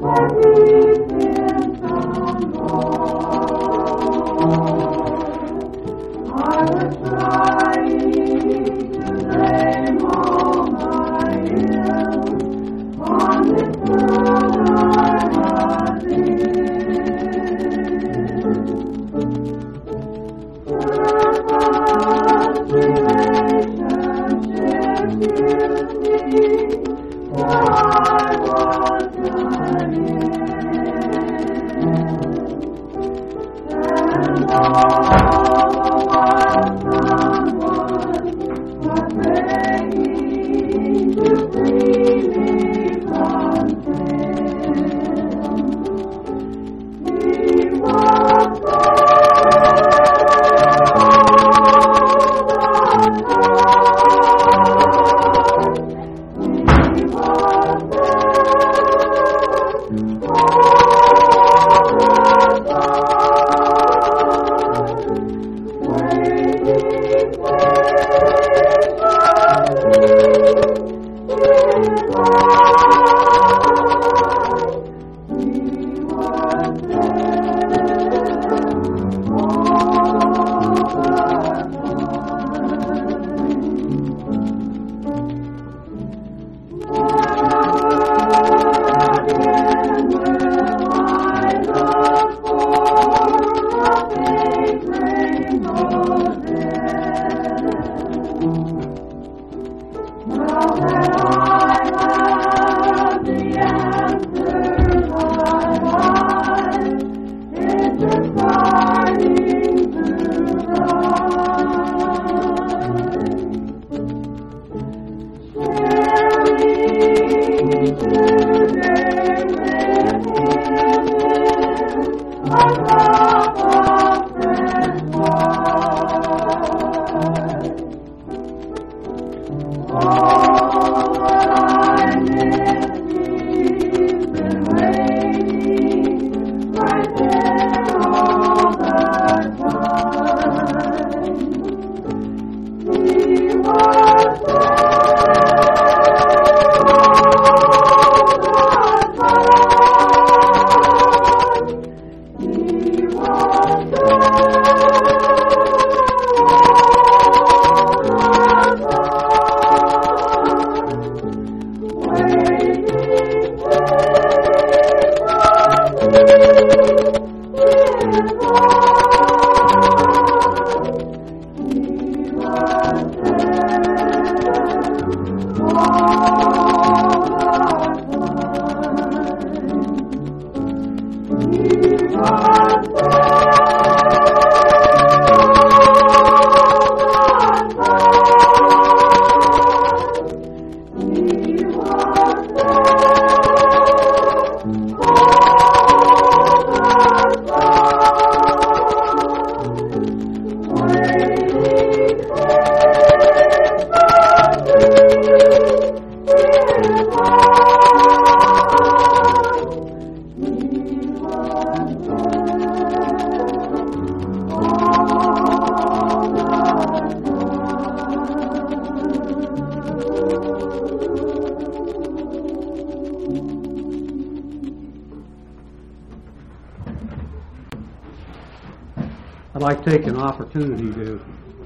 I'd like to take an opportunity to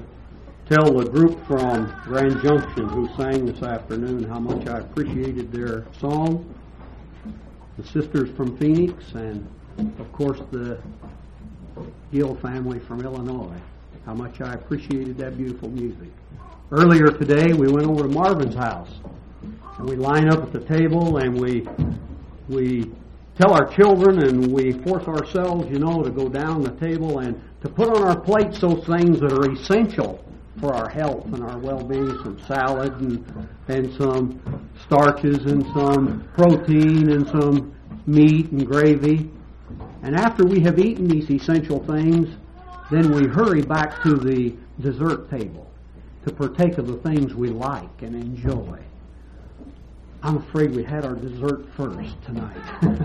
tell the group from Grand Junction who sang this afternoon how much I appreciated their song, the sisters from Phoenix, and of course the Gill family from Illinois, how much I appreciated that beautiful music. Earlier today we went over to Marvin's house and we line up at the table and we tell our children and we force ourselves, to go down the table and to put on our plates those things that are essential for our health and our well-being, some salad and some starches and some protein and some meat and gravy. And after we have eaten these essential things, then we hurry back to the dessert table to partake of the things we like and enjoy. I'm afraid we had our dessert first tonight.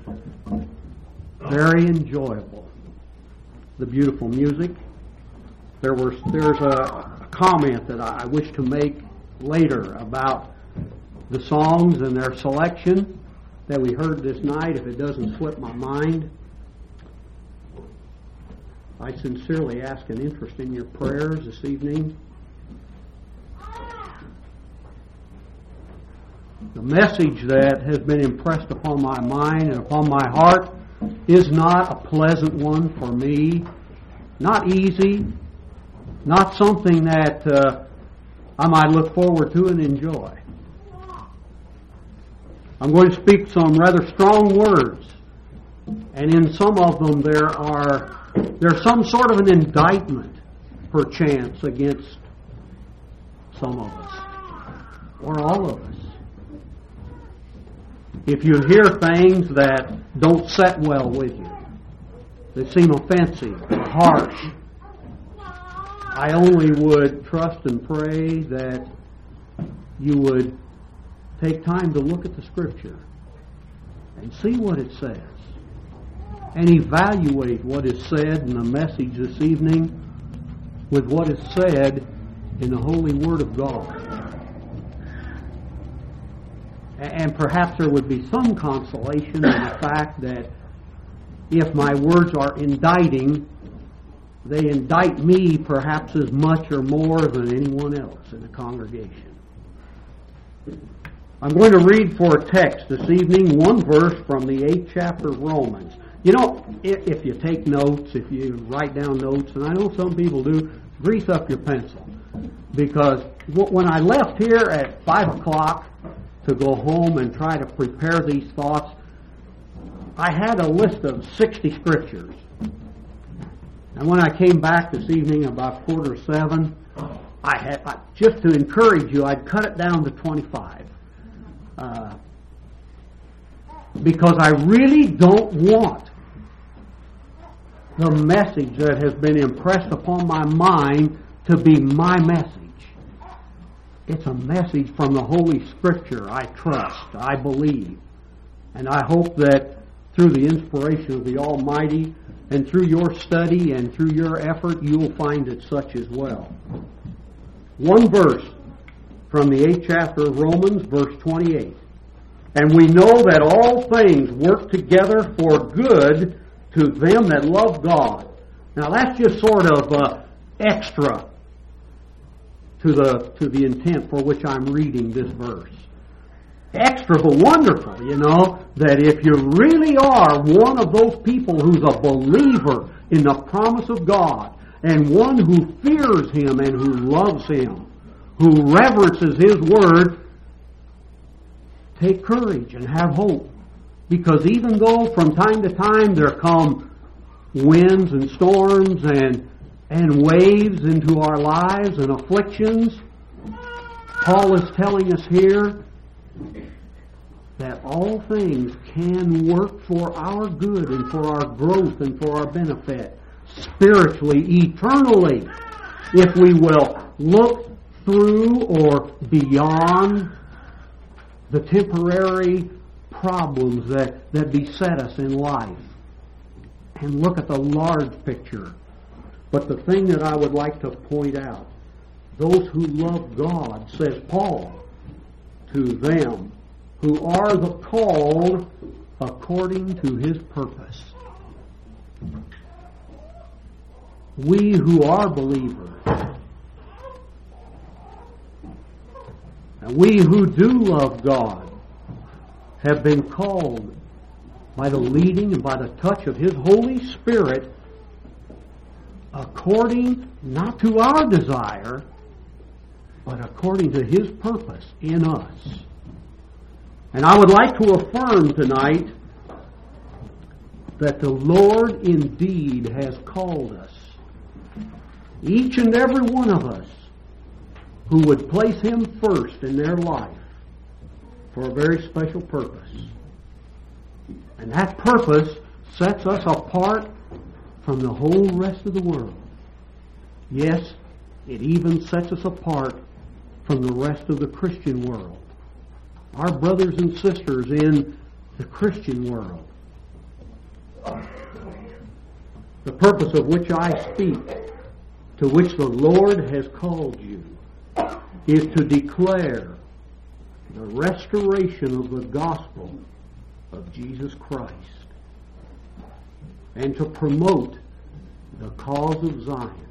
Very enjoyable. The beautiful music. There's a comment that I wish to make later about the songs and their selection, that we heard this night, if it doesn't slip my mind, I sincerely ask an interest in your prayers this evening. The message that has been impressed upon my mind and upon my heart is not a pleasant one for me, not easy, not something that I might look forward to and enjoy. I'm going to speak some rather strong words, and in some of them there's some sort of an indictment, perchance, against some of us, or all of us. If you hear things that don't set well with you, that seem offensive or harsh, I only would trust and pray that you would take time to look at the Scripture and see what it says, and evaluate what is said in the message this evening with what is said in the Holy Word of God. And perhaps there would be some consolation in the fact that if my words are indicting, they indict me perhaps as much or more than anyone else in the congregation. I'm going to read for a text this evening one verse from the 8th chapter of Romans. You know, if you take notes, if you write down notes, and I know some people do, grease up your pencil. Because when I left here at 5 o'clock to go home and try to prepare these thoughts, I had a list of 60 scriptures. And when I came back this evening about 6:45, just to encourage you, I'd cut it down to 25. Because I really don't want the message that has been impressed upon my mind to be my message. It's a message from the Holy Scripture. I trust, I believe, and I hope that through the inspiration of the Almighty and through your study and through your effort, you will find it such as well. One verse from the 8th chapter of Romans, verse 28. And we know that all things work together for good to them that love God. Now that's just sort of extra to the intent for which I'm reading this verse. Extra but wonderful, you know, that if you really are one of those people who's a believer in the promise of God, and one who fears Him and who loves Him, who reverences His Word, take courage and have hope. Because even though from time to time there come winds and storms and waves into our lives and afflictions, Paul is telling us here that all things can work for our good and for our growth and for our benefit, spiritually, eternally, if we will look through or beyond the temporary problems that beset us in life and look at the large picture. But the thing that I would like to point out, those who love God, says Paul, to them who are the called according to His purpose. We who are believers, and we who do love God, have been called by the leading and by the touch of His Holy Spirit according not to our desire, but according to His purpose in us. And I would like to affirm tonight that the Lord indeed has called us, each and every one of us, who would place Him first in their life for a very special purpose. And that purpose sets us apart from the whole rest of the world. Yes, it even sets us apart from the rest of the Christian world. Our brothers and sisters in the Christian world. The purpose of which I speak, to which the Lord has called you, is to declare the restoration of the gospel of Jesus Christ and to promote the cause of Zion.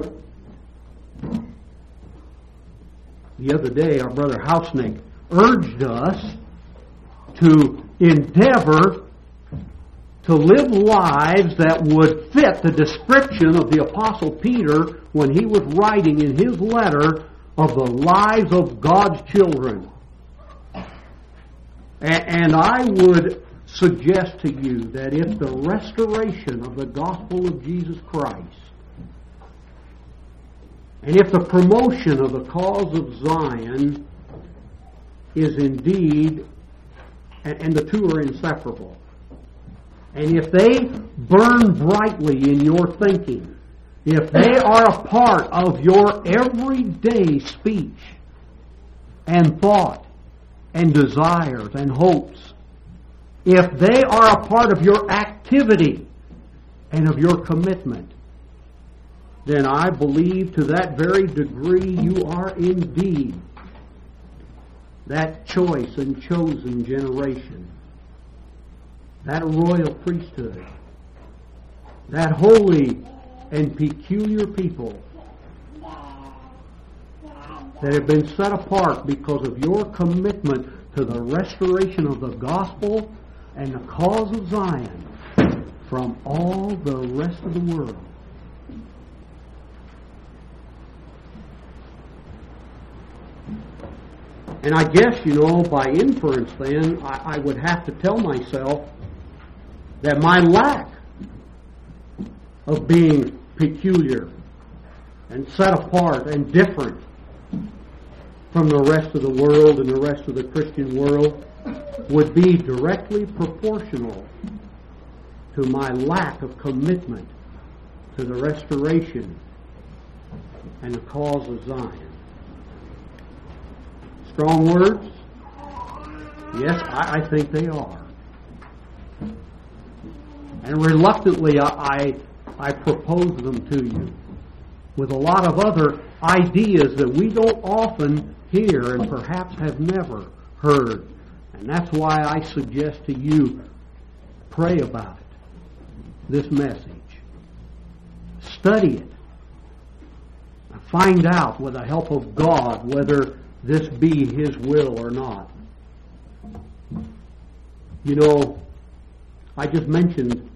The other day, our brother Hausnick urged us to endeavor to live lives that would fit the description of the Apostle Peter when he was writing in his letter of the lives of God's children. And I would suggest to you that if the restoration of the gospel of Jesus Christ and if the promotion of the cause of Zion is indeed, and the two are inseparable, and if they burn brightly in your thinking, if they are a part of your everyday speech and thought and desires and hopes, if they are a part of your activity and of your commitment, then I believe to that very degree you are indeed that choice and chosen generation, that royal priesthood, that holy and peculiar people that have been set apart because of your commitment to the restoration of the gospel and the cause of Zion from all the rest of the world. And I guess, by inference then, I would have to tell myself that my lack of being peculiar and set apart and different from the rest of the world and the rest of the Christian world would be directly proportional to my lack of commitment to the restoration and the cause of Zion. Strong words? Yes, I think they are. And reluctantly, I propose them to you with a lot of other ideas that we don't often hear and perhaps have never heard. And that's why I suggest to you, pray about it, this message. Study it. Find out, with the help of God, whether this be His will or not. I just mentioned,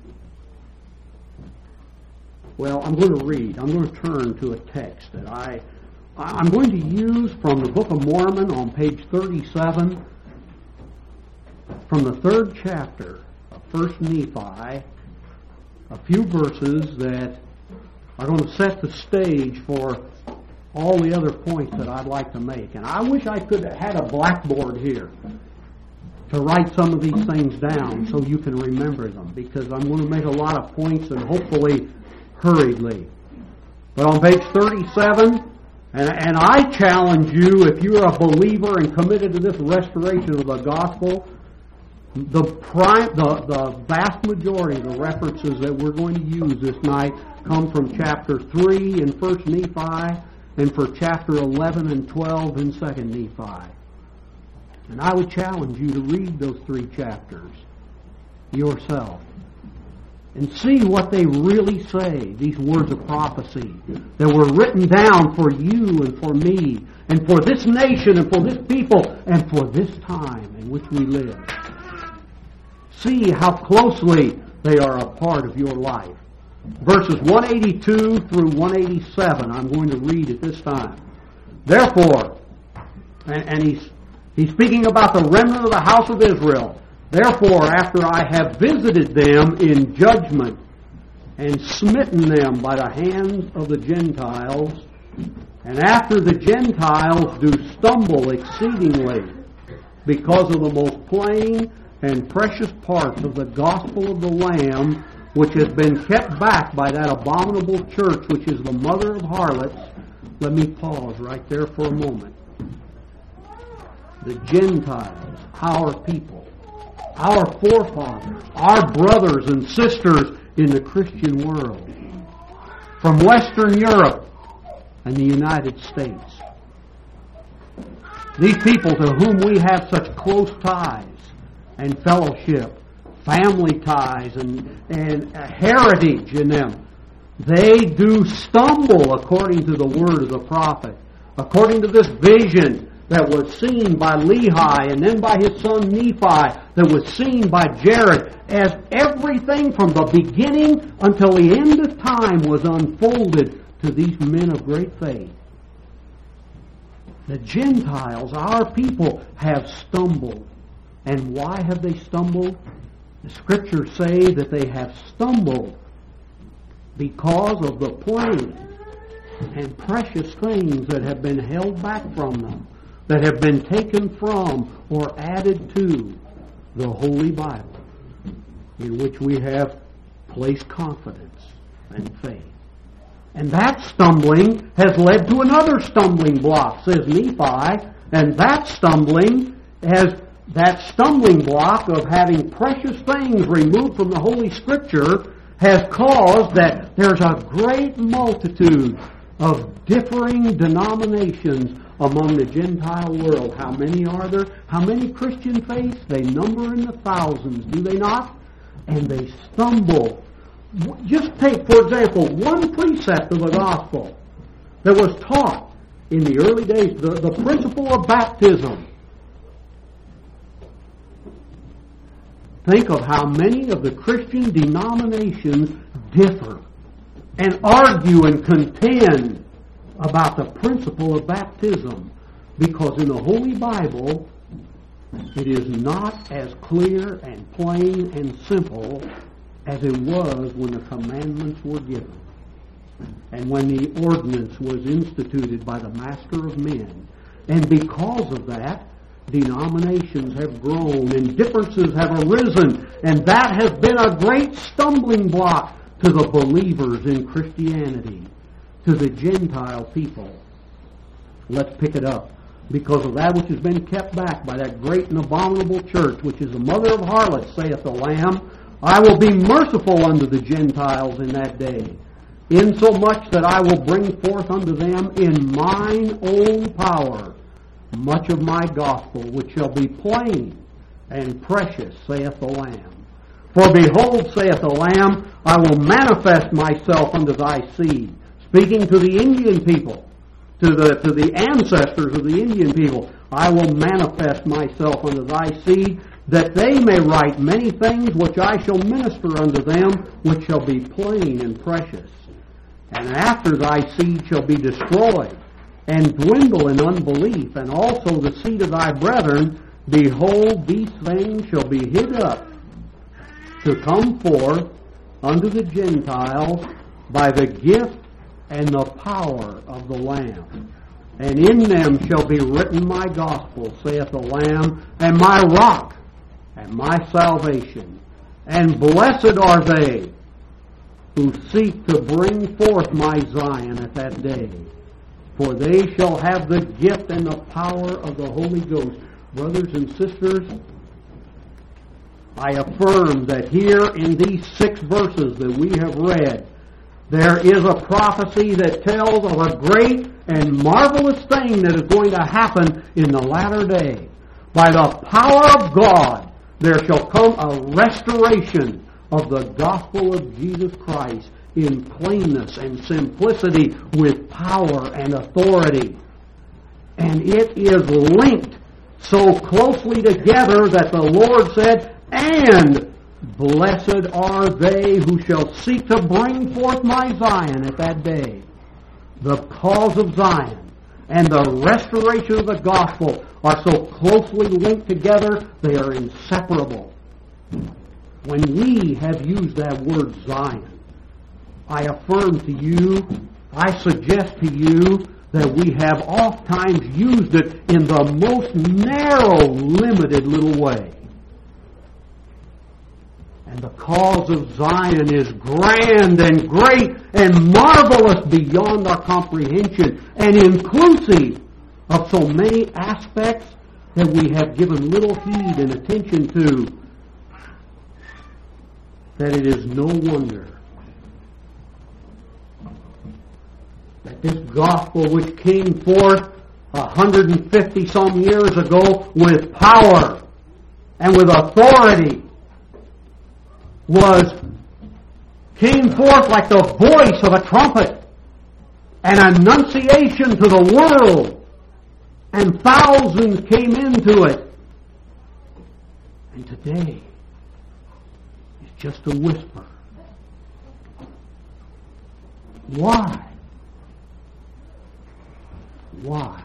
I'm going to read. I'm going to turn to a text that I'm going to use from the Book of Mormon on page 37, from the 3rd chapter of 1 Nephi, a few verses that are going to set the stage for all the other points that I'd like to make. And I wish I could have had a blackboard here to write some of these things down so you can remember them, because I'm going to make a lot of points and hopefully hurriedly. But on page 37, and I challenge you, if you're a believer and committed to this restoration of the gospel, the vast majority of the references that we're going to use this night come from chapter 3 in 1 Nephi and for chapter 11 and 12 in 2 Nephi. And I would challenge you to read those 3 chapters yourself and see what they really say, these words of prophecy that were written down for you and for me and for this nation and for this people and for this time in which we live. See how closely they are a part of your life. Verses 182 through 187, I'm going to read at this time. Therefore, and he's speaking about the remnant of the house of Israel. Therefore, after I have visited them in judgment and smitten them by the hands of the Gentiles, and after the Gentiles do stumble exceedingly because of the most plain and precious parts of the gospel of the Lamb, which has been kept back by that abominable church, which is the mother of harlots. Let me pause right there for a moment. The Gentiles, our people, our forefathers, our brothers and sisters in the Christian world, from Western Europe and the United States. These people to whom we have such close ties and fellowship, family ties, and a heritage in them. They do stumble according to the word of the prophet, according to this vision that was seen by Lehi and then by his son Nephi, that was seen by Jared, as everything from the beginning until the end of time was unfolded to these men of great faith. The Gentiles, our people, have stumbled. And why have they stumbled? The Scriptures say that they have stumbled because of the plain and precious things that have been held back from them, that have been taken from or added to the Holy Bible, in which we have placed confidence and faith. And that stumbling has led to another stumbling block, says Nephi, and that stumbling block of having precious things removed from the Holy Scripture has caused that there's a great multitude of differing denominations among the Gentile world. How many are there? How many Christian faiths? They number in the thousands, do they not? And they stumble. Just take, for example, one precept of the gospel that was taught in the early days, the principle of baptism. Think of how many of the Christian denominations differ and argue and contend about the principle of baptism, because in the Holy Bible it is not as clear and plain and simple as it was when the commandments were given and when the ordinance was instituted by the Master of men. And because of that, denominations have grown and differences have arisen, and that has been a great stumbling block to the believers in Christianity, to the Gentile people. Let's pick it up. Because of that which has been kept back by that great and abominable church, which is the mother of harlots, saith the Lamb, I will be merciful unto the Gentiles in that day, insomuch that I will bring forth unto them in mine own power much of my gospel, which shall be plain and precious, saith the Lamb. For behold, saith the Lamb, I will manifest myself unto thy seed. Speaking to the Indian people, to the ancestors of the Indian people, I will manifest myself unto thy seed, that they may write many things which I shall minister unto them, which shall be plain and precious. And after thy seed shall be destroyed, and dwindle in unbelief, and also the seed of thy brethren, behold, these things shall be hid up, to come forth unto the Gentiles by the gift and the power of the Lamb. And in them shall be written my gospel, saith the Lamb, and my rock, and my salvation. And blessed are they who seek to bring forth my Zion at that day, for they shall have the gift and the power of the Holy Ghost. Brothers and sisters, I affirm that here in these 6 verses that we have read, there is a prophecy that tells of a great and marvelous thing that is going to happen in the latter day. By the power of God, there shall come a restoration of the gospel of Jesus Christ in plainness and simplicity, with power and authority. And it is linked so closely together that the Lord said, and blessed are they who shall seek to bring forth my Zion at that day. The cause of Zion and the restoration of the gospel are so closely linked together, they are inseparable. When we have used that word Zion, I affirm to you, I suggest to you, that we have oft times used it in the most narrow, limited little way. And the cause of Zion is grand and great and marvelous beyond our comprehension, and inclusive of so many aspects that we have given little heed and attention to, that it is no wonder that this gospel, which came forth 150 some years ago with power and with authority came forth like the voice of a trumpet, an annunciation to the world, and thousands came into it. And today, it's just a whisper. Why? Why?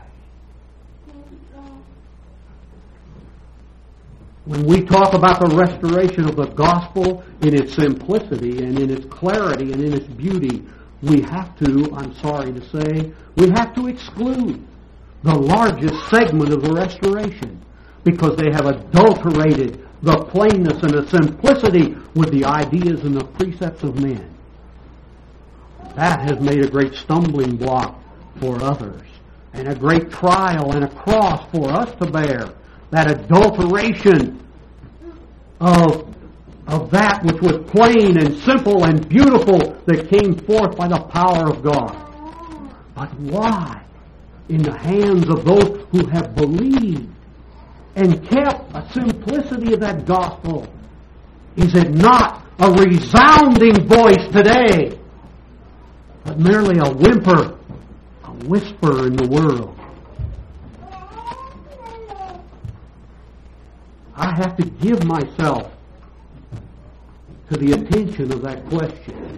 When we talk about the restoration of the gospel in its simplicity and in its clarity and in its beauty, we have to, I'm sorry to say, we have to exclude the largest segment of the restoration because they have adulterated the plainness and the simplicity with the ideas and the precepts of men. That has made a great stumbling block for others and a great trial and a cross for us to bear. That adulteration of that which was plain and simple and beautiful that came forth by the power of God. But why? In the hands of those who have believed and kept a simplicity of that gospel, is it not a resounding voice today, but merely a whimper, a whisper in the world? I have to give myself to the attention of that question.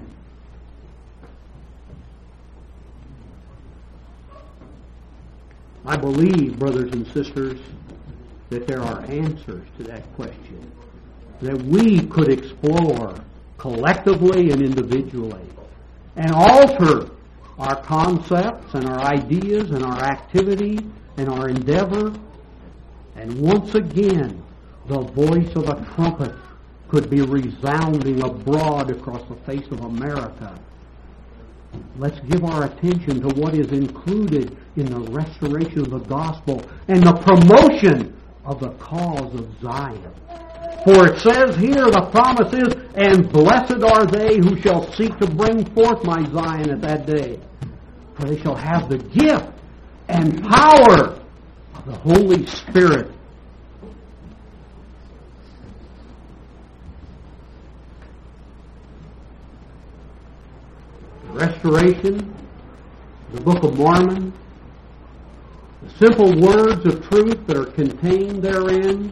I believe, brothers and sisters, that there are answers to that question that we could explore collectively and individually and alter our concepts and our ideas and our activity and our endeavor. And once again, the voice of a trumpet could be resounding abroad across the face of America. Let's give our attention to what is included in the restoration of the gospel and the promotion of the cause of Zion. For it says here, the promise is, and blessed are they who shall seek to bring forth my Zion at that day. For they shall have the gift and power of the Holy Spirit. Restoration, the Book of Mormon, the simple words of truth that are contained therein,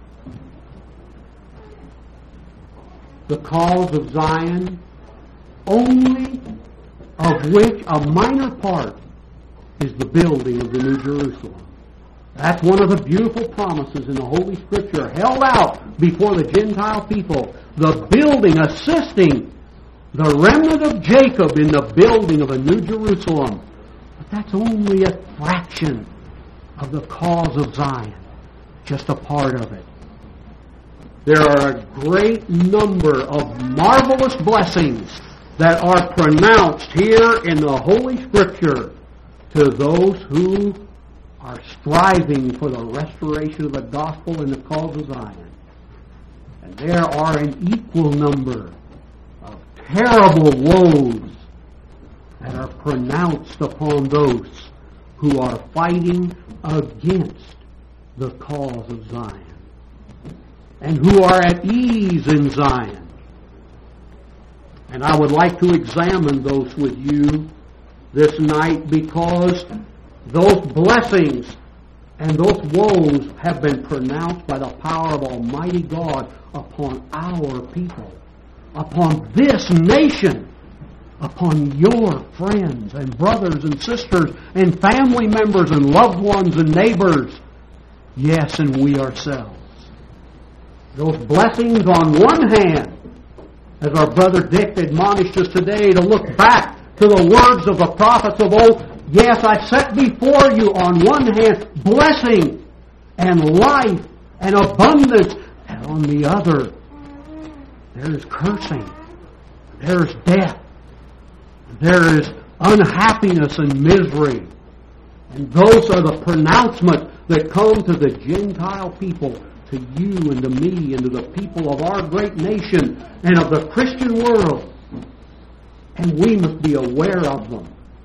the cause of Zion, only of which a minor part is the building of the New Jerusalem. That's one of the beautiful promises in the Holy Scripture held out before the Gentile people, the building, assisting the remnant of Jacob in the building of a New Jerusalem. But that's only a fraction of the cause of Zion, just a part of it. There are a great number of marvelous blessings that are pronounced here in the Holy Scripture to those who are striving for the restoration of the gospel and the cause of Zion. And there are an equal number terrible woes that are pronounced upon those who are fighting against the cause of Zion and who are at ease in Zion. And I would like to examine those with you this night because those blessings and those woes have been pronounced by the power of Almighty God upon our people, upon this nation, upon your friends and brothers and sisters and family members and loved ones and neighbors. Yes, and we ourselves. Those blessings on one hand, as our brother Dick admonished us today to look back to the words of the prophets of old. Yes, I set before you on one hand blessing and life and abundance, and on the other there is cursing, there is death, there is unhappiness and misery. And those are the pronouncements that come to the Gentile people, to you and to me and to the people of our great nation and of the Christian world. And we must be aware of them.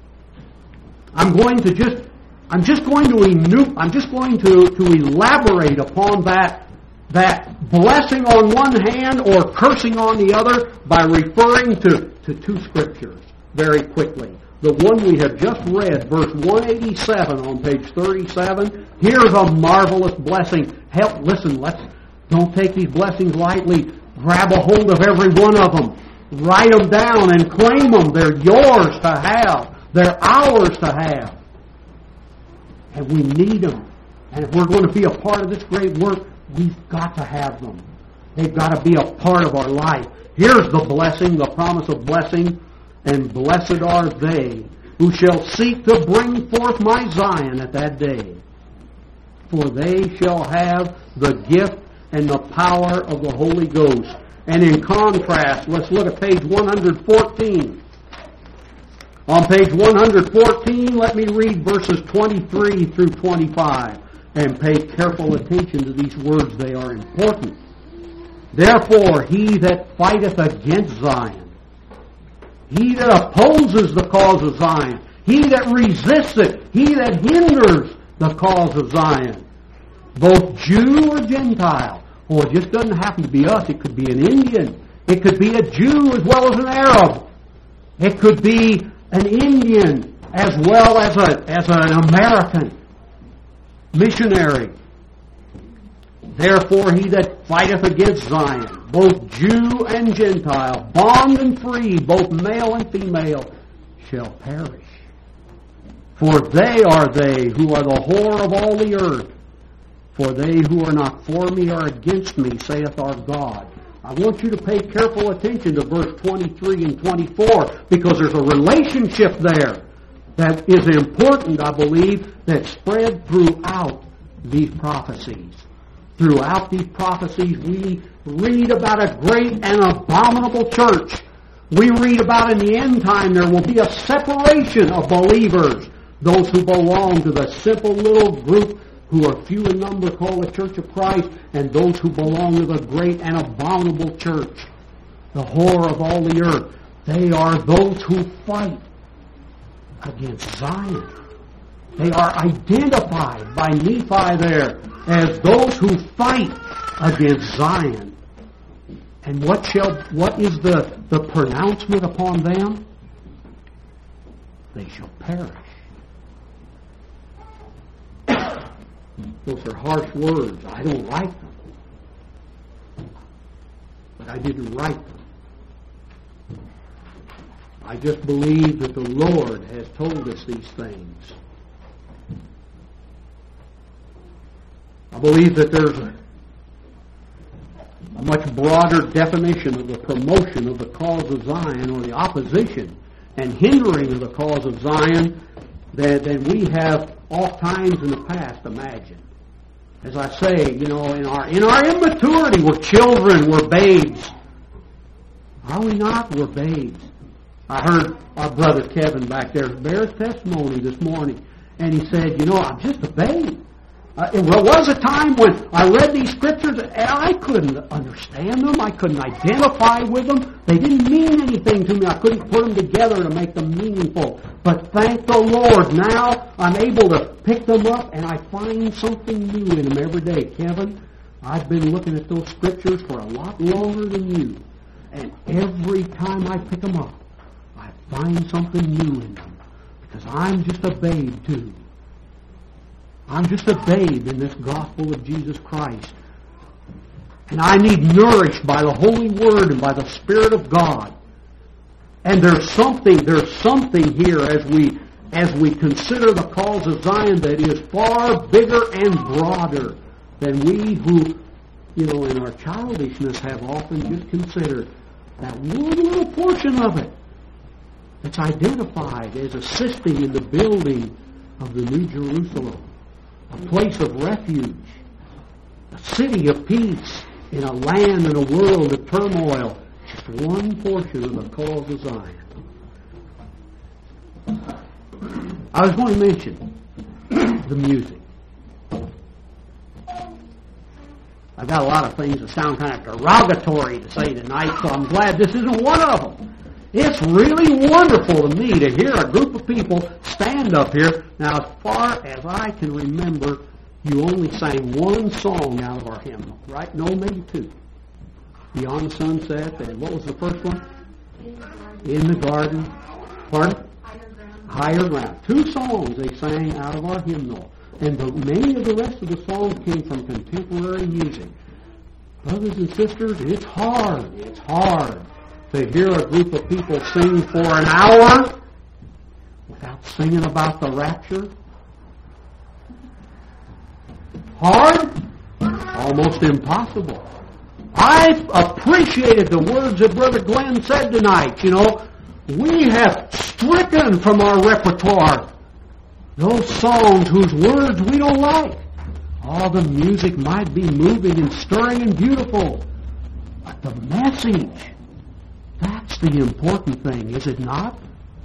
I'm just going to elaborate upon that that blessing on one hand or cursing on the other by referring to two scriptures very quickly. The one we have just read, verse 187 on page 37. Here's a marvelous blessing. Listen, don't take these blessings lightly. Grab a hold of every one of them. Write them down and claim them. They're yours to have. They're ours to have. And we need them. And if we're going to be a part of this great work, we've got to have them. They've got to be a part of our life. Here's the blessing, the promise of blessing. And blessed are they who shall seek to bring forth my Zion at that day. For they shall have the gift and the power of the Holy Ghost. And in contrast, let's look at page 114. On page 114, let me read verses 23 through 25. And pay careful attention to these words. They are important. Therefore, he that fighteth against Zion, he that opposes the cause of Zion, he that resists it, he that hinders the cause of Zion, both Jew or Gentile, or it just doesn't happen to be us, it could be an Indian, it could be a Jew as well as an Arab, it could be an Indian as well as an American missionary. Therefore he that fighteth against Zion, both Jew and Gentile, bond and free, both male and female, shall perish. For they are they who are the whore of all the earth. For they who are not for me are against me, saith our God. I want you to pay careful attention to verse 23 and 24, because there's a relationship there that is important, I believe, that's spread throughout these prophecies. Throughout these prophecies, we read about a great and abominable church. We read about in the end time there will be a separation of believers, those who belong to the simple little group who are few in number called the Church of Christ, and those who belong to the great and abominable church, the whore of all the earth. They are those who fight against Zion. They are identified by Nephi there as those who fight against Zion. And what is the pronouncement upon them? They shall perish. Those are harsh words. I don't like them. But I didn't write them. I just believe that the Lord has told us these things. I believe that there's a much broader definition of the promotion of the cause of Zion, or the opposition and hindering of the cause of Zion, than we have oft times in the past imagined. As I say, in our immaturity, we're children, we're babes. Are we not? We're babes. I heard our brother Kevin back there bear his testimony this morning, and he said, I'm just a babe. There was a time when I read these scriptures and I couldn't understand them. I couldn't identify with them. They didn't mean anything to me. I couldn't put them together to make them meaningful. But thank the Lord, now I'm able to pick them up and I find something new in them every day. Kevin, I've been looking at those scriptures for a lot longer than you. And every time I pick them up, I find something new in them. Because I'm just a babe too. I'm just a babe in this gospel of Jesus Christ. And I need nourished by the Holy Word and by the Spirit of God. And there's something here as we consider the cause of Zion that is far bigger and broader than we who, in our childishness have often just considered that one little portion of it that's identified as assisting in the building of the New Jerusalem. A place of refuge, a city of peace in a land and a world of turmoil. Just one portion of the cause of Zion. I was going to mention the music. I've got a lot of things that sound kind of derogatory to say tonight, so I'm glad this isn't one of them. It's really wonderful to me to hear a group of people stand up here. Now, as far as I can remember, you only sang one song out of our hymnal, right? No, maybe two. Beyond the Sunset, and what was the first one? In the Garden. Pardon? Higher Ground. Two songs they sang out of our hymnal. And many of the rest of the songs came from contemporary music. Brothers and sisters, it's hard. It's hard to hear a group of people sing for an hour without singing about the rapture. Hard? Almost impossible. I appreciated the words that Brother Glenn said tonight. You know, we have stricken from our repertoire those songs whose words we don't like. All the music might be moving and stirring and beautiful, but the message, that's the important thing, is it not?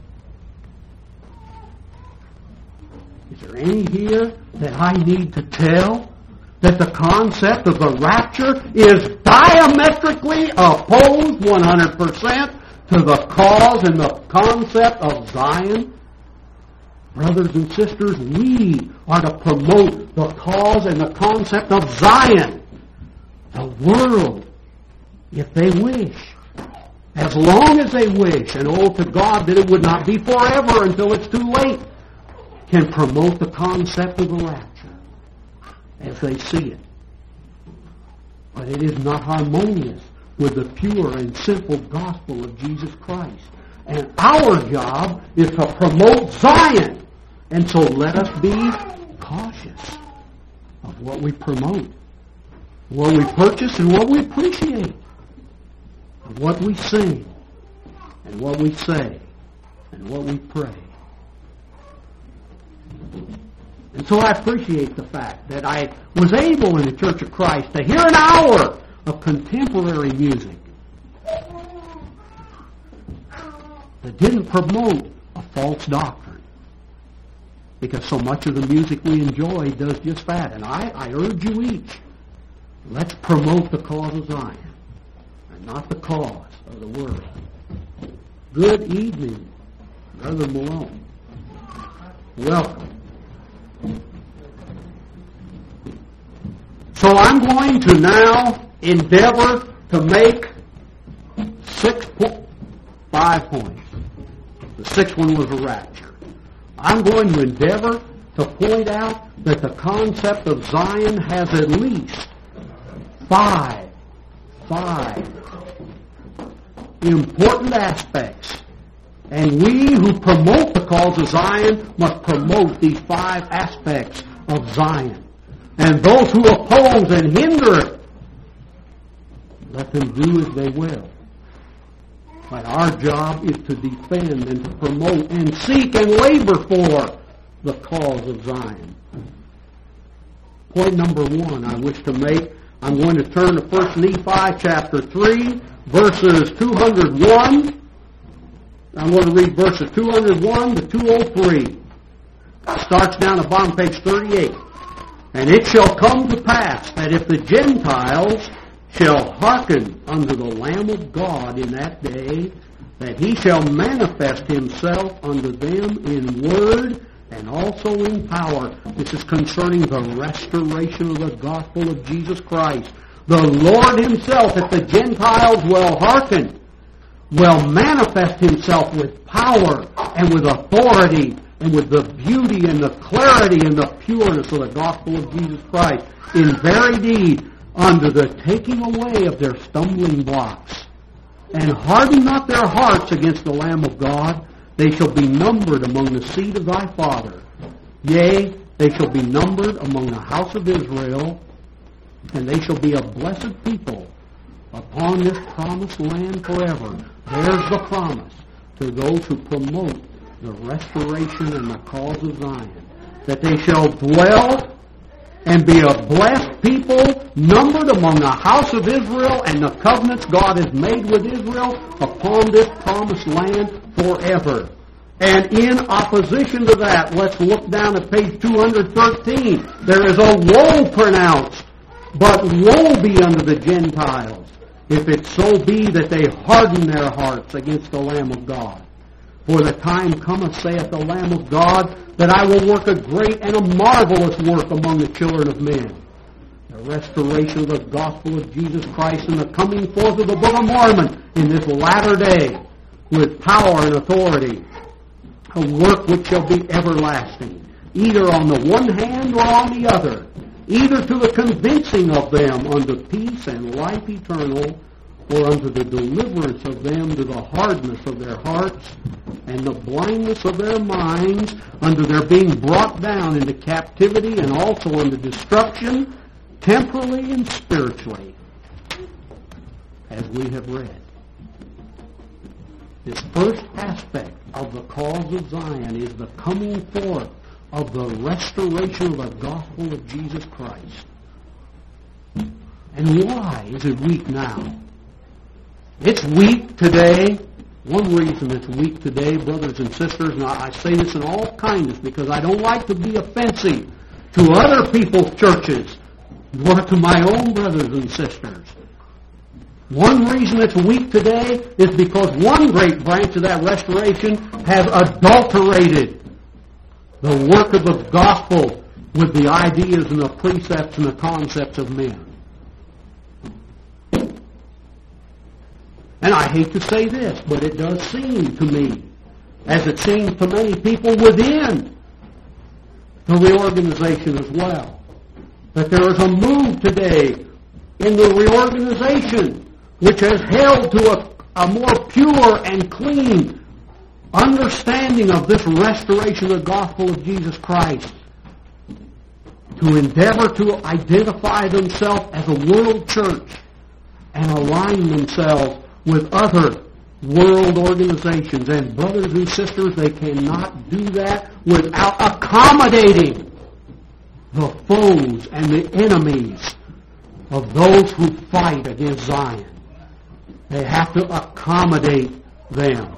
Is there any here that I need to tell that the concept of the rapture is diametrically opposed 100% to the cause and the concept of Zion? Brothers and sisters, we are to promote the cause and the concept of Zion. The world, if they wish, as long as they wish, and oh to God that it would not be forever until it's too late, can promote the concept of the rapture as they see it. But it is not harmonious with the pure and simple gospel of Jesus Christ. And our job is to promote Zion. And so let us be cautious of what we promote, what we purchase and what we appreciate, and what we sing, and what we say, and what we pray. And so I appreciate the fact that I was able in the Church of Christ to hear an hour of contemporary music that didn't promote a false doctrine. Because so much of the music we enjoy does just that. And I urge you each, let's promote the cause of Zion and not the cause of the world. Good evening, Brother Malone. Welcome. So I'm going to now endeavor to make 5 points. The sixth one was a rapture. I'm going to endeavor to point out that the concept of Zion has at least five important aspects. And we who promote the cause of Zion must promote these 5 aspects of Zion. And those who oppose and hinder it, let them do as they will. But our job is to defend and to promote and seek and labor for the cause of Zion. Point number 1 I wish to make, I'm going to turn to 1 Nephi chapter 3, verses 201. I'm going to read verses 201 to 203. It starts down at bottom page 38. And it shall come to pass that if the Gentiles shall hearken unto the Lamb of God in that day, that he shall manifest himself unto them in word and also in power. This is concerning the restoration of the gospel of Jesus Christ. The Lord himself, if the Gentiles will hearken, will manifest himself with power and with authority and with the beauty and the clarity and the pureness of the gospel of Jesus Christ, in very deed, unto the taking away of their stumbling blocks. And harden not their hearts against the Lamb of God. They shall be numbered among the seed of thy father. Yea, they shall be numbered among the house of Israel, and they shall be a blessed people upon this promised land forever. There's the promise to those who promote the restoration and the cause of Zion, that they shall dwell and be a blessed people, numbered among the house of Israel and the covenants God has made with Israel upon this promised land forever. And in opposition to that, let's look down at page 213. There is a woe pronounced, but woe be unto the Gentiles, if it so be that they harden their hearts against the Lamb of God. For the time cometh, saith the Lamb of God, that I will work a great and a marvelous work among the children of men. The restoration of the gospel of Jesus Christ and the coming forth of the Book of Mormon in this latter day with power and authority. A work which shall be everlasting, either on the one hand or on the other, either to the convincing of them unto peace and life eternal, or unto the deliverance of them to the hardness of their hearts and the blindness of their minds, unto their being brought down into captivity and also unto destruction, temporally and spiritually, as we have read. This first aspect of the cause of Zion is the coming forth of the restoration of the gospel of Jesus Christ. And why is it weak now? It's weak today. One reason it's weak today, brothers and sisters, and I say this in all kindness because I don't like to be offensive to other people's churches, nor to my own brothers and sisters. One reason it's weak today is because one great branch of that restoration has adulterated the work of the gospel with the ideas and the precepts and the concepts of men. And I hate to say this, but it does seem to me, as it seems to many people within the reorganization as well, that there is a move today in the reorganization which has held to a more pure and clean understanding of this restoration of the gospel of Jesus Christ, to endeavor to identify themselves as a world church and align themselves with other world organizations. And brothers and sisters, they cannot do that without accommodating the foes and the enemies of those who fight against Zion. They have to accommodate them.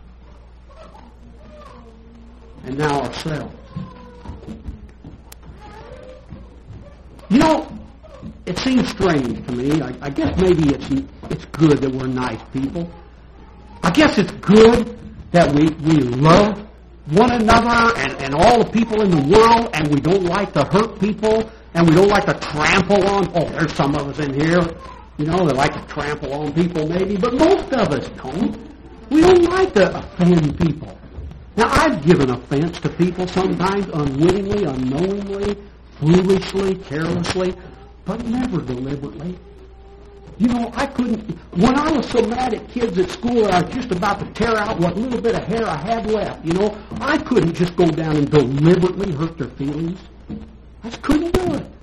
And now ourselves. You know, it seems strange to me. I guess maybe it's good that we're nice people. I guess it's good that we love one another and all the people in the world, and we don't like to hurt people, and we don't like to trample on. Oh, there's some of us in here, you know, that like to trample on people maybe, but most of us don't. We don't like to offend people. Now, I've given offense to people sometimes unwittingly, unknowingly, foolishly, carelessly, but never deliberately. You know, I couldn't, when I was so mad at kids at school that I was just about to tear out what little bit of hair I had left, you know, I couldn't just go down and deliberately hurt their feelings. I just couldn't do it.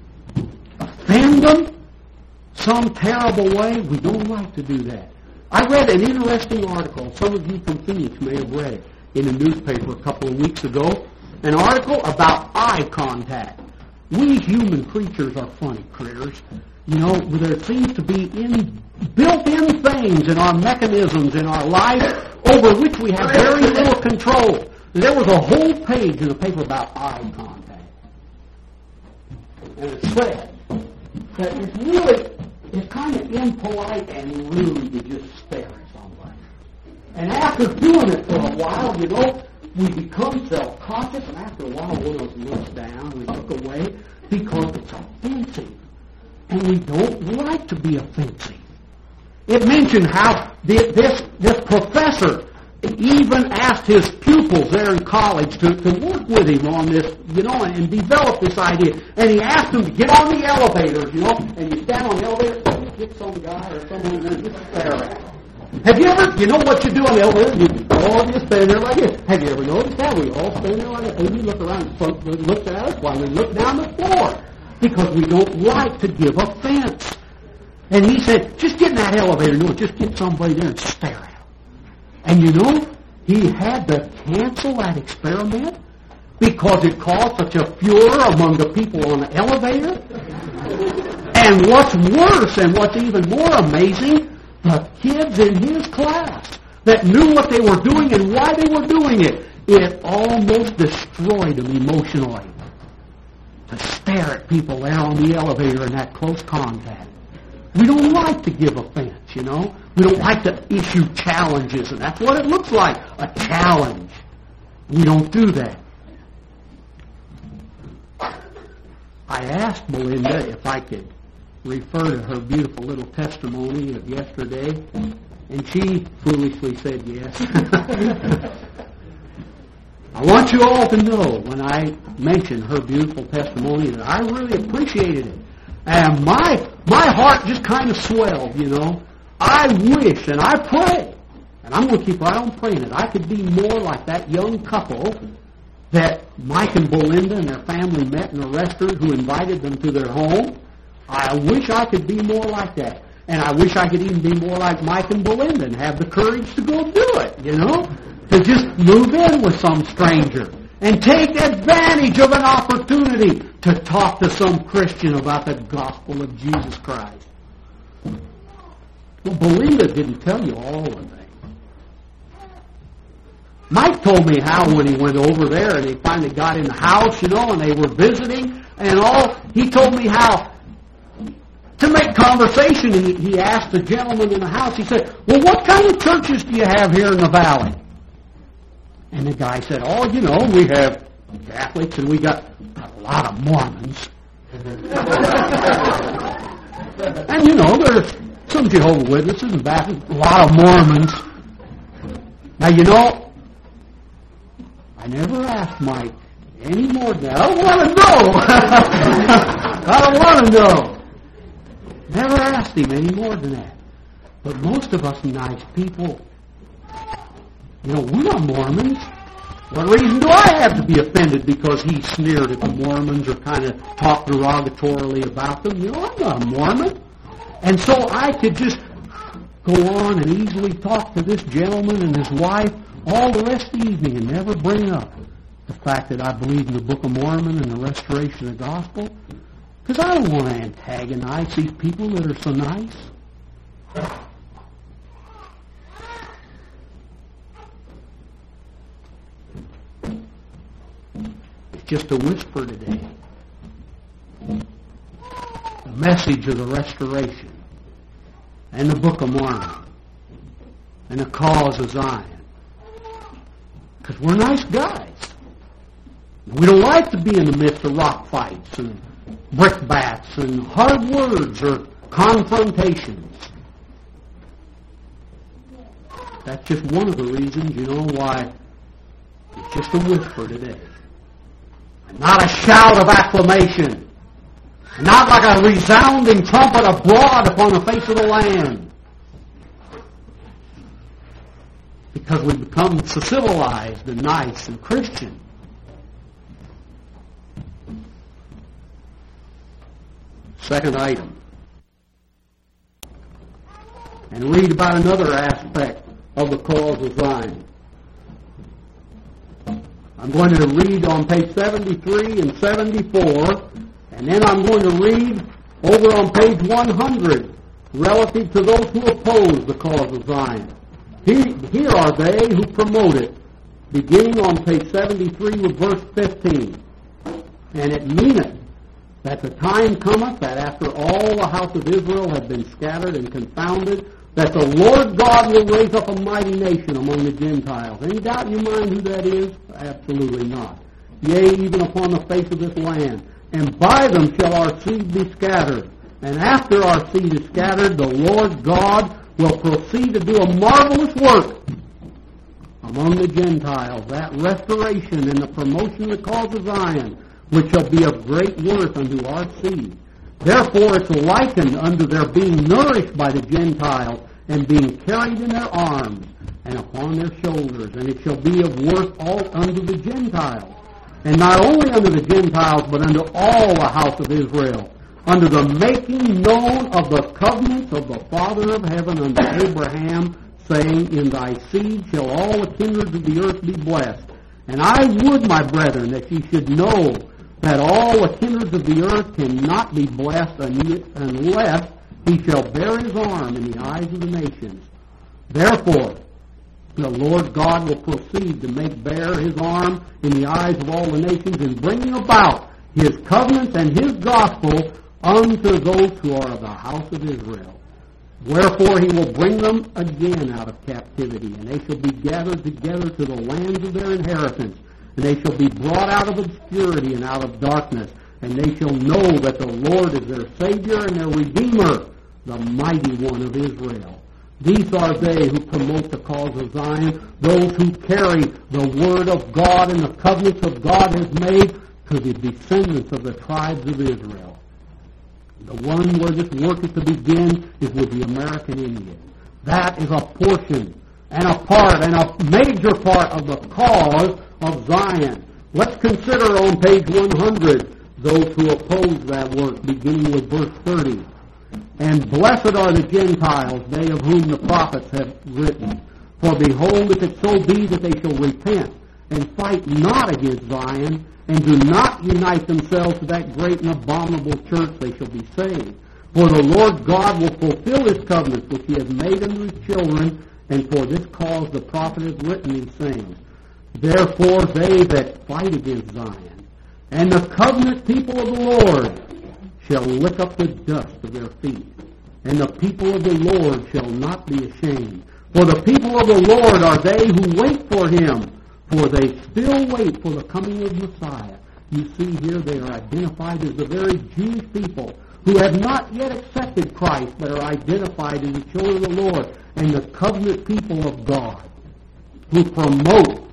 Offend them some terrible way, we don't like to do that. I read an interesting article, some of you from Phoenix may have read it, in a newspaper a couple of weeks ago, an article about eye contact. We human creatures are funny critters. You know, there seems to be built-in things in our mechanisms in our life over which we have very little control. There was a whole page in the paper about eye contact. And it said that it's kind of impolite and rude to just stare at somebody. And after doing it for a while, you know, we become self-conscious, and after a while one of us looks down, we look away, because it's offensive. And we don't like to be offensive. It mentioned how this professor even asked his pupils there in college to work with him on this, you know, and develop this idea. And he asked them to get on the elevators, you know, and you stand on the elevator, and you get some guy or someone there and just stare at him. Have you ever, you know what you do on the elevator? You all just stand there like this. Have you ever noticed that? We all stand there like that. And we look around and someone looks at us while we look down the floor. Because we don't like to give offense. And he said, just get in that elevator. No, just get somebody there and stare at him. And you know, he had to cancel that experiment because it caused such a furor among the people on the elevator. And what's worse and what's even more amazing, the kids in his class that knew what they were doing and why they were doing it, it almost destroyed them emotionally. To stare at people there on the elevator in that close contact. We don't like to give offense, you know. We don't like to issue challenges, and that's what it looks like, a challenge. We don't do that. I asked Melinda if I could refer to her beautiful little testimony of yesterday, and she foolishly said yes. I want you all to know when I mentioned her beautiful testimony that I really appreciated it. And my heart just kind of swelled, you know. I wish and I pray, and I'm going to keep right on praying that I could be more like that young couple that Mike and Belinda and their family met in a restaurant who invited them to their home. I wish I could be more like that. And I wish I could even be more like Mike and Belinda and have the courage to go do it, you know, to just move in with some stranger and take advantage of an opportunity to talk to some Christian about the gospel of Jesus Christ. Well, Belinda didn't tell you all of that. Mike told me how when he went over there and he finally got in the house, you know, and they were visiting and all, he told me how to make conversation, he asked the gentleman in the house, he said, well, what kind of churches do you have here in the valley? And the guy said, oh, you know, we have Catholics and we got a lot of Mormons. And, you know, there's some Jehovah's Witnesses and Baptists, a lot of Mormons. Now, you know, I never asked Mike any more than that. I don't want to know. I don't want to know. Never asked him any more than that. But most of us nice people, you know, we're not Mormons. What reason do I have to be offended because he sneered at the Mormons or kind of talked derogatorily about them? You know, I'm not a Mormon. And so I could just go on and easily talk to this gentleman and his wife all the rest of the evening and never bring up the fact that I believe in the Book of Mormon and the restoration of the gospel. Because I don't want to antagonize these people that are so nice. It's just a whisper today. The message of the restoration and the Book of Mormon and the cause of Zion. Because we're nice guys. We don't like to be in the midst of rock fights and brickbats and hard words or confrontations. That's just one of the reasons, you know, why it's just a whisper today. Not a shout of acclamation. Not like a resounding trumpet abroad upon the face of the land. Because we've become so civilized and nice and Christian. Second item. And read about another aspect of the cause of Zion. I'm going to read on page 73 and 74, and then I'm going to read over on page 100 relative to those who oppose the cause of Zion. Here are they who promote it, beginning on page 73 with verse 15. And it meaneth that the time cometh that after all the house of Israel have been scattered and confounded, that the Lord God will raise up a mighty nation among the Gentiles. Any doubt in your mind who that is? Absolutely not. Yea, even upon the face of this land. And by them shall our seed be scattered. And after our seed is scattered, the Lord God will proceed to do a marvelous work among the Gentiles, that restoration and the promotion of the cause of Zion, which shall be of great worth unto our seed. Therefore it's likened unto their being nourished by the Gentiles, and being carried in their arms, and upon their shoulders, and it shall be of worth all unto the Gentiles. And not only unto the Gentiles, but unto all the house of Israel, unto the making known of the covenants of the Father of heaven unto Abraham, saying, in thy seed shall all the kindreds of the earth be blessed. And I would, my brethren, that ye should know that all the kindreds of the earth cannot be blessed unless he shall bear his arm in the eyes of the nations. Therefore, the Lord God will proceed to make bare his arm in the eyes of all the nations in bringing about his covenants and his gospel unto those who are of the house of Israel. Wherefore he will bring them again out of captivity, and they shall be gathered together to the lands of their inheritance, and they shall be brought out of obscurity and out of darkness, and they shall know that the Lord is their Savior and their Redeemer, the mighty one of Israel. These are they who promote the cause of Zion, those who carry the word of God and the covenants of God has made to the descendants of the tribes of Israel. The one where this work is to begin is with the American Indian. That is a portion and a part and a major part of the cause of Zion. Let's consider on page 100 those who oppose that work, beginning with verse 30. And blessed are the Gentiles, they of whom the prophets have written. For behold, if it so be that they shall repent, and fight not against Zion, and do not unite themselves to that great and abominable church, they shall be saved. For the Lord God will fulfill his covenant which he has made unto his children, and for this cause the prophet has written these things. Therefore they that fight against Zion, and the covenant people of the Lord, shall lick up the dust of their feet. And the people of the Lord shall not be ashamed. For the people of the Lord are they who wait for him, for they still wait for the coming of Messiah. You see here they are identified as the very Jewish people who have not yet accepted Christ, but are identified as the children of the Lord and the covenant people of God, who promote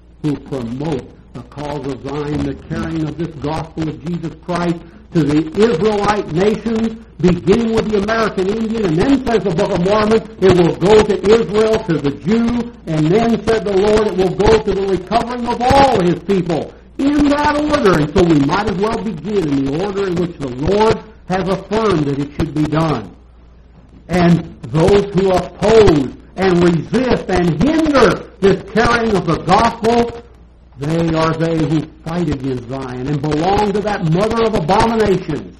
the cause of Zion, the carrying of this gospel of Jesus Christ to the Israelite nations, beginning with the American Indian, and then says the Book of Mormon, it will go to Israel, to the Jew, and then said the Lord, it will go to the recovering of all his people, in that order. And so we might as well begin in the order in which the Lord has affirmed that it should be done. And those who oppose and resist and hinder this carrying of the gospel, they are they who fight against Zion and belong to that mother of abominations.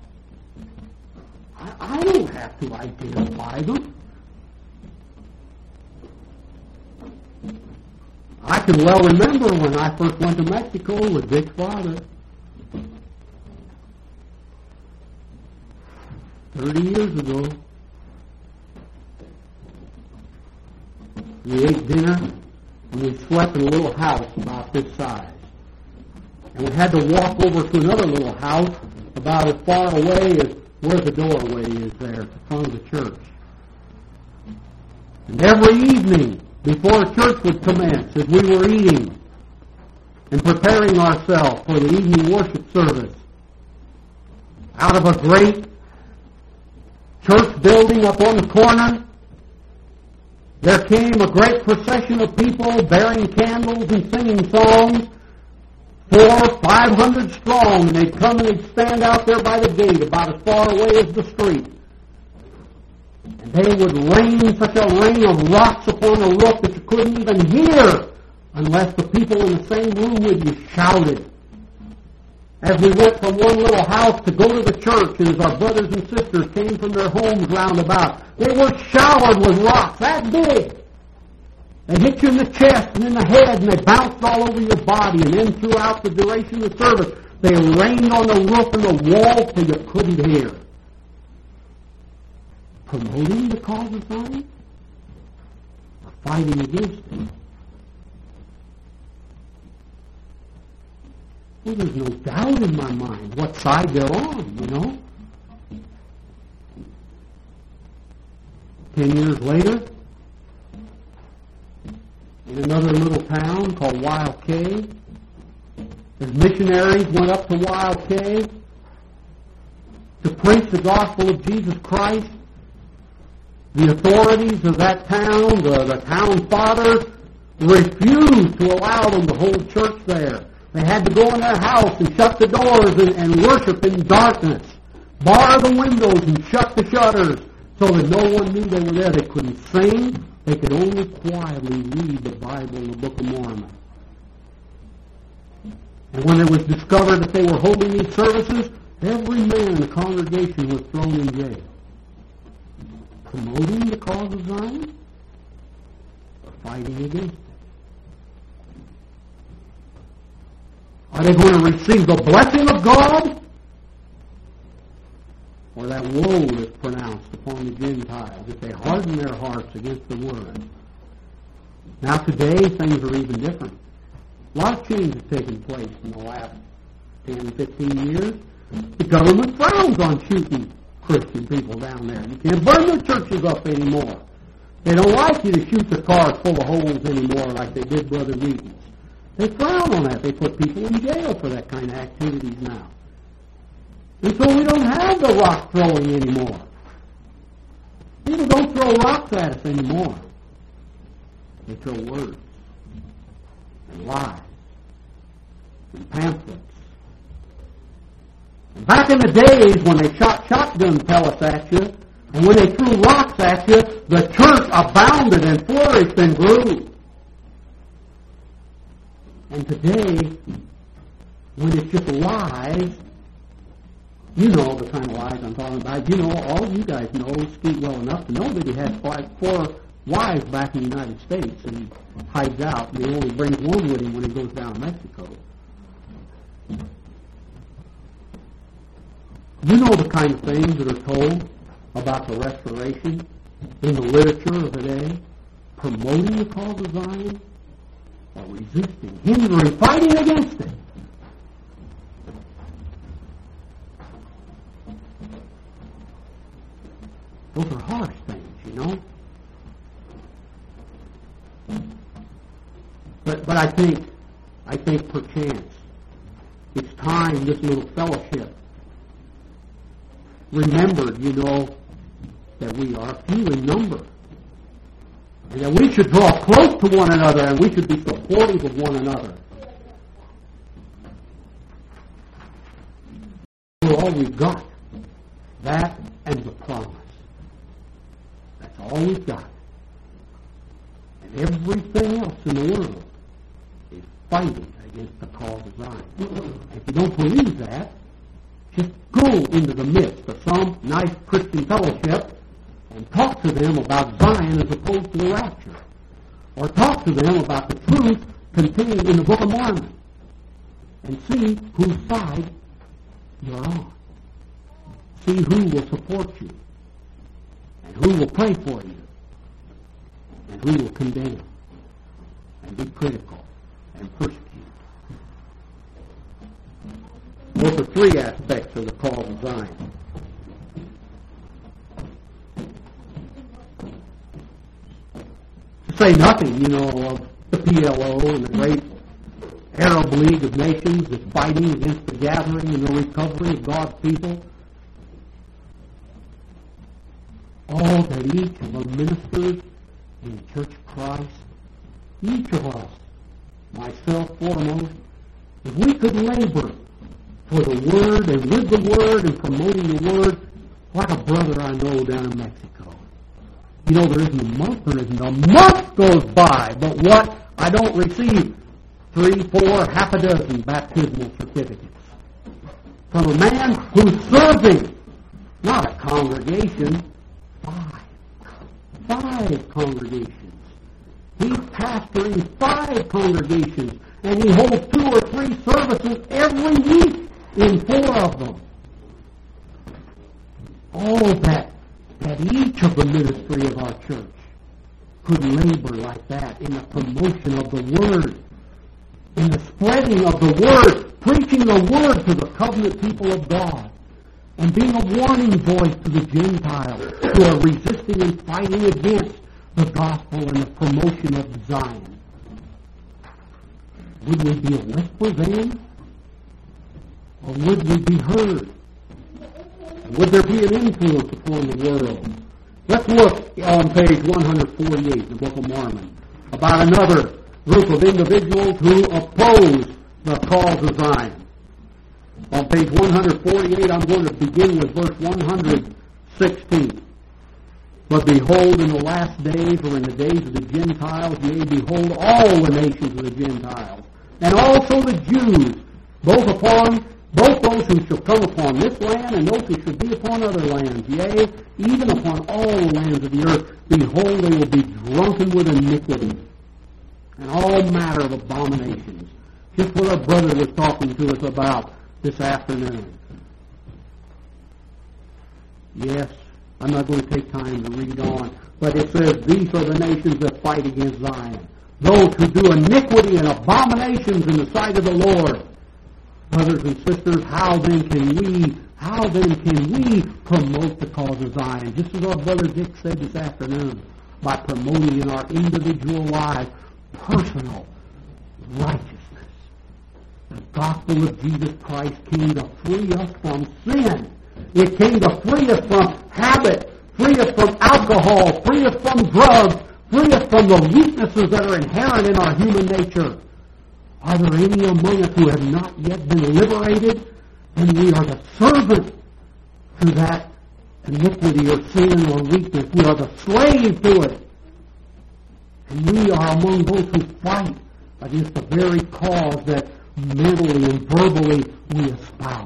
I don't have to identify them. I can well remember when I first went to Mexico with Dick's father. 30 years ago. We ate dinner and we slept in a little house about this size. And we had to walk over to another little house about as far away as where the doorway is there, to front of the church. And every evening, before church would commence, as we were eating and preparing ourselves for the evening worship service, out of a great church building up on the corner, there came a great procession of people bearing candles and singing songs, 400, 500 strong, and they'd come and they'd stand out there by the gate about as far away as the street. And they would rain such a rain of rocks upon the roof that you couldn't even hear unless the people in the same room with you shouted. As we went from one little house to go to the church, and as our brothers and sisters came from their homes round about, they were showered with rocks that big. They hit you in the chest and in the head, and they bounced all over your body. And then throughout the duration of the service, they rained on the roof and the wall till you couldn't hear. Promoting the cause of Zion? Or fighting against it? Well, there's no doubt in my mind what side they're on, you know. 10 years later, in another little town called Wild Cave, as missionaries went up to Wild Cave to preach the gospel of Jesus Christ, the authorities of that town, the town fathers, refused to allow them to hold church there. They had to go in their house and shut the doors and worship in darkness, bar the windows and shut the shutters so that no one knew they were there. They couldn't sing. They could only quietly read the Bible and the Book of Mormon. And when it was discovered that they were holding these services, every man in the congregation was thrown in jail. Promoting the cause of Zion or fighting against it? Are they going to receive the blessing of God? or that woe is pronounced upon the Gentiles if they harden their hearts against the Word. Now today, things are even different. A lot of change has taken place in the last 10, 15 years. The government frowns on shooting Christian people down there. You can't burn their churches up anymore. They don't like you to shoot the cars full of holes anymore like they did Brother Wheaton's. They frown on that. They put people in jail for that kind of activities now. And so we don't have the rock throwing anymore. People don't throw rocks at us anymore. They throw words and lies and pamphlets. And back in the days when they shot shotgun pellets at you and when they threw rocks at you, the church abounded and flourished and grew. And today, when it's just lies, you know the kind of lies I'm talking about. You know, all of you guys know Skeet well enough to know that he has 4 wives back in the United States and he hides out and he only brings one with him when he goes down to Mexico. You know the kind of things that are told about the restoration in the literature of the day, promoting the cause of Zion, or resisting, hindering, fighting against it. Those are harsh things, you know. But I think perchance it's time this little fellowship remembered, you know, that we are few in number. And that we should draw close to one another and we should be supportive of one another. We're all we've got. That and the promise. That's all we've got. And everything else in the world is fighting against the cause of Zion. If you don't believe that, just go into the midst of some nice Christian fellowship and talk to them about Zion as opposed to the rapture. Or talk to them about the truth contained in the Book of Mormon. And see whose side you're on. See who will support you. And who will pray for you. And who will condemn. And be critical. And persecute. Those are 3 aspects of the call of Zion. To say nothing, you know, of the PLO and the great Arab League of Nations that's fighting against the gathering and the recovery of God's people. All that each of the ministers in the Church of Christ, each of us, myself foremost, if we could labor for the Word and with the Word and promoting the Word, like a brother I know down in Mexico. You know, there isn't a month goes by, but what? I don't receive 3, 4, half a dozen baptismal certificates from a man who's serving, not a congregation, 5 congregations. He's pastoring 5 congregations, and he holds 2 or 3 services every week in 4 of them. All that each of the ministry of our church could labor like that in the promotion of the Word, in the spreading of the Word, preaching the Word to the covenant people of God, and being a warning voice to the Gentiles who are resisting and fighting against the gospel and the promotion of Zion. Would we be a whisper then? Or would we be heard? Would there be an influence upon the world? Let's look on page 148 in the Book of Mormon about another group of individuals who oppose the cause of Zion. On page 148, I'm going to begin with verse 116. But behold, in the last days, or in the days of the Gentiles, yea, behold, all the nations of the Gentiles, and also the Jews, both those who shall come upon this land, and those who shall be upon other lands, yea, even upon all the lands of the earth, behold, they will be drunken with iniquity, and all manner of abominations. Just what our brother was talking to us about this afternoon. Yes, I'm not going to take time to read on, but it says, these are the nations that fight against Zion, those who do iniquity and abominations in the sight of the Lord. Brothers and sisters, how then can we promote the cause of Zion? Just as our brother Dick said this afternoon, by promoting in our individual lives personal righteousness. The gospel of Jesus Christ came to free us from sin. It came to free us from habit, free us from alcohol, free us from drugs, free us from the weaknesses that are inherent in our human nature. Are there any among us who have not yet been liberated? And we are the servant to that iniquity or sin or weakness. We are the slave to it. And we are among those who fight against the very cause that mentally and verbally we espouse.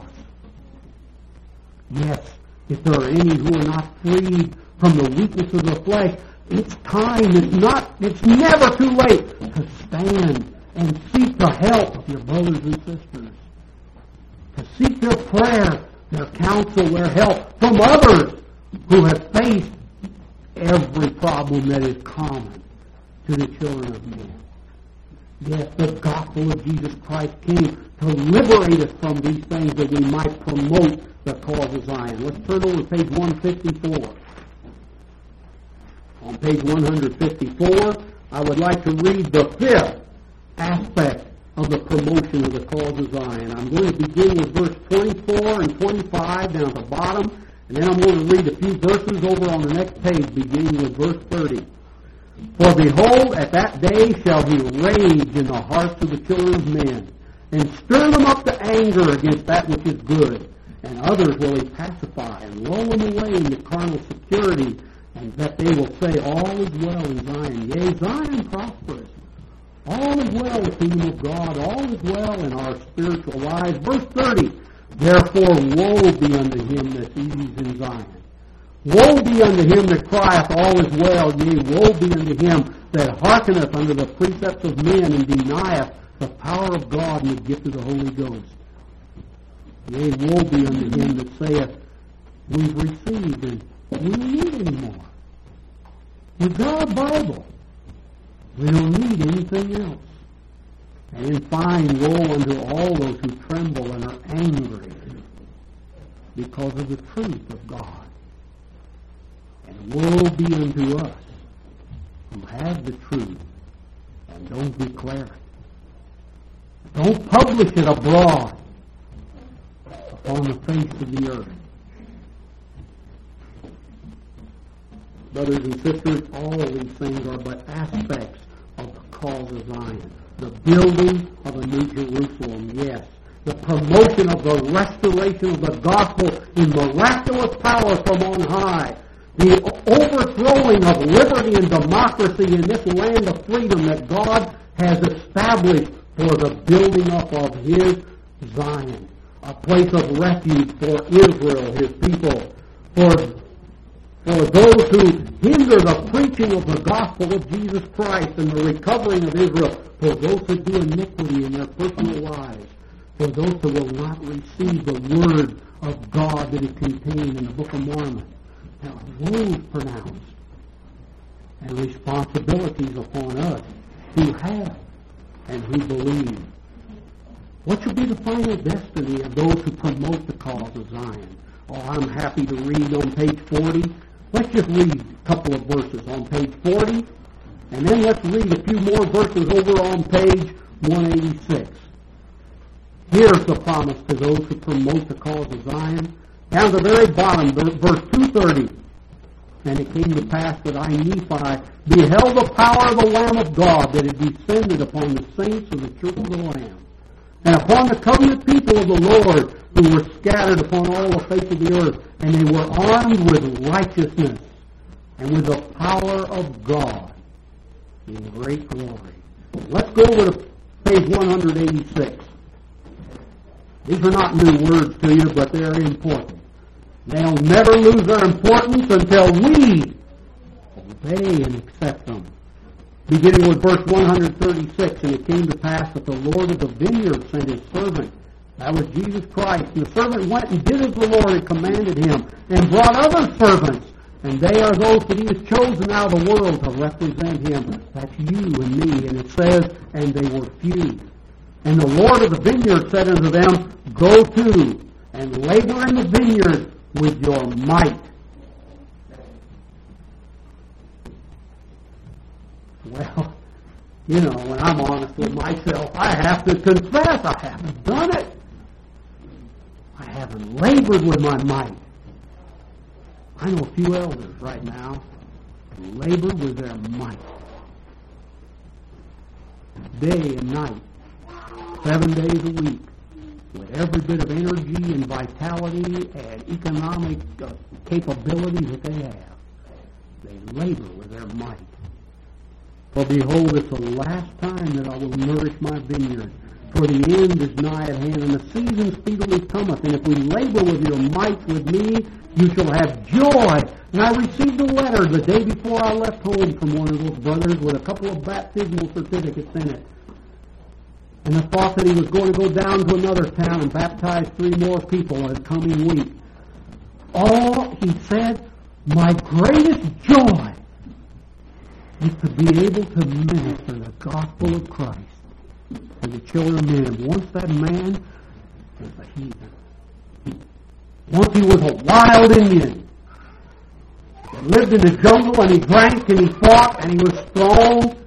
Yes, if there are any who are not freed from the weakness of the flesh, it's time, it's never too late to stand and seek the help of your brothers and sisters. To seek their prayer, their counsel, their help from others who have faced every problem that is common to the children of men. Yes, the gospel of Jesus Christ came to liberate us from these things that we might promote the cause of Zion. Let's turn over to page 154. On page 154, I would like to read the fifth aspect of the promotion of the cause of Zion. I'm going to begin with verse 24 and 25 down at the bottom, and then I'm going to read a few verses over on the next page, beginning with verse 30. For behold, at that day shall he rage in the hearts of the children of men, and stir them up to anger against that which is good. And others will he pacify, and lull them away into carnal security, and that they will say, all is well in Zion. Yea, Zion prospereth. All is well with the kingdom of God. All is well in our spiritual lives. Verse 30, therefore woe be unto him that eats in Zion. Woe be unto him that crieth, all is well. Yea, woe be unto him that hearkeneth unto the precepts of men, and denieth the power of God and the gift of the Holy Ghost. Yea, woe be unto him that saith, we've received, and we don't need any more. We've got our Bible. We don't need anything else. And in fine, woe unto all those who tremble and are angry because of the truth of God. And woe be unto us who have the truth and don't declare it. Don't publish it abroad upon the face of the earth. Brothers and sisters, all of these things are but aspects of the cause of Zion. The building of a new Jerusalem, yes. The promotion of the restoration of the gospel in miraculous power from on high. The overthrowing of liberty and democracy in this land of freedom that God has established for the building up of His Zion. A place of refuge for Israel, His people. For those who hinder the preaching of the gospel of Jesus Christ and the recovering of Israel. For those who do iniquity in their personal lives. For those who will not receive the word of God that is contained in the Book of Mormon. There are woes pronounced and responsibilities upon us who have and who believe. What should be the final destiny of those who promote the cause of Zion? Oh, I'm happy to read on page 40. Let's just read a couple of verses on page 40, and then let's read a few more verses over on page 186. Here's the promise to those who promote the cause of Zion. Down to the very bottom, verse 230. And it came to pass that I, Nephi, beheld the power of the Lamb of God that had descended upon the saints of the church of the Lamb, and upon the covenant people of the Lord, who were scattered upon all the face of the earth, and they were armed with righteousness and with the power of God in great glory. Let's go over to page 186. These are not new words to you, but they're important. They'll never lose their importance until we obey and accept them. Beginning with verse 136, and it came to pass that the Lord of the vineyard sent his servant That was Jesus Christ. And the servant went and did as the Lord had commanded him, and brought other servants. And they are those that he has chosen out of the world to represent him. That's you and me. And it says, and they were few. And the Lord of the vineyard said unto them, Go to, and labor in the vineyard with your might. Well, you know, when I'm honest with myself, I have to confess I haven't done it. I haven't labored with my might. I know a few elders right now who labor with their might. Day and night, 7 days a week, with every bit of energy and vitality and economic capability that they have. They labor with their might. For behold, it's the last time that I will nourish my vineyard. For the end is nigh at hand, and the season speedily cometh. And if we labor with your might with me, you shall have joy. And I received a letter the day before I left home from one of those brothers with a couple of baptismal certificates in it. And the thought that he was going to go down to another town and baptize 3 more people in the coming week. All, he said, my greatest joy is to be able to minister the gospel of Christ to the children of men. Once that man was a heathen. Once he was a wild Indian. He lived in the jungle and he drank and he fought and he was strong.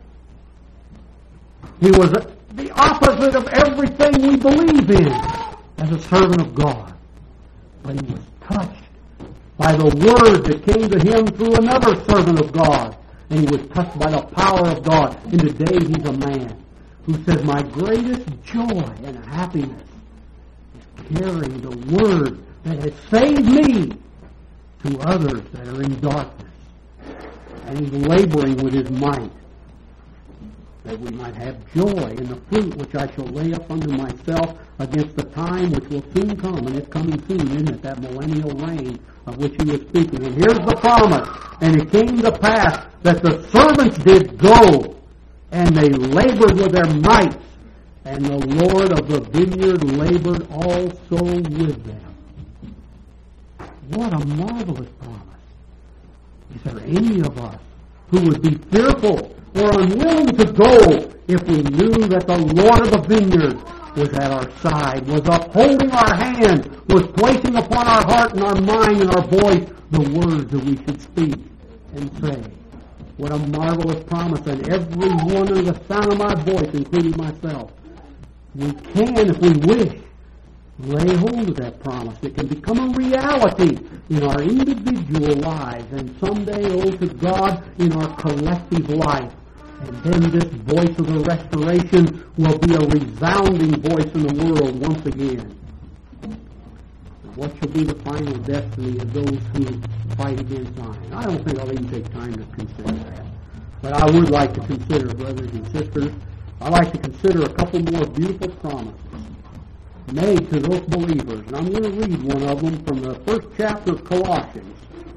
He was the opposite of everything we believe in as a servant of God. But he was touched by the word that came to him through another servant of God. And he was touched by the power of God. And today he's a man who says, my greatest joy and happiness is carrying the word that has saved me to others that are in darkness. And he's laboring with his might that we might have joy in the fruit which I shall lay up unto myself against the time which will soon come. And it's coming soon, isn't it? That millennial reign of which he was speaking. And here's the promise. And it came to pass that the servants did go, and they labored with their might, and the Lord of the vineyard labored also with them. What a marvelous promise. Is there any of us who would be fearful or unwilling to go if we knew that the Lord of the vineyard was at our side, was upholding our hand, was placing upon our heart and our mind and our voice the words that we should speak and say? What a marvelous promise. And every one of the sound of my voice, including myself, we can, if we wish, lay hold of that promise. It can become a reality in our individual lives, and someday, oh, to God, in our collective life. And then this voice of the restoration will be a resounding voice in the world once again. What shall be the final destiny of those who fight against Zion? I don't think I'll even take time to consider that. But I would like to consider, brothers and sisters, I'd like to consider a couple more beautiful promises made to those believers. And I'm going to read one of them from the first chapter of Colossians.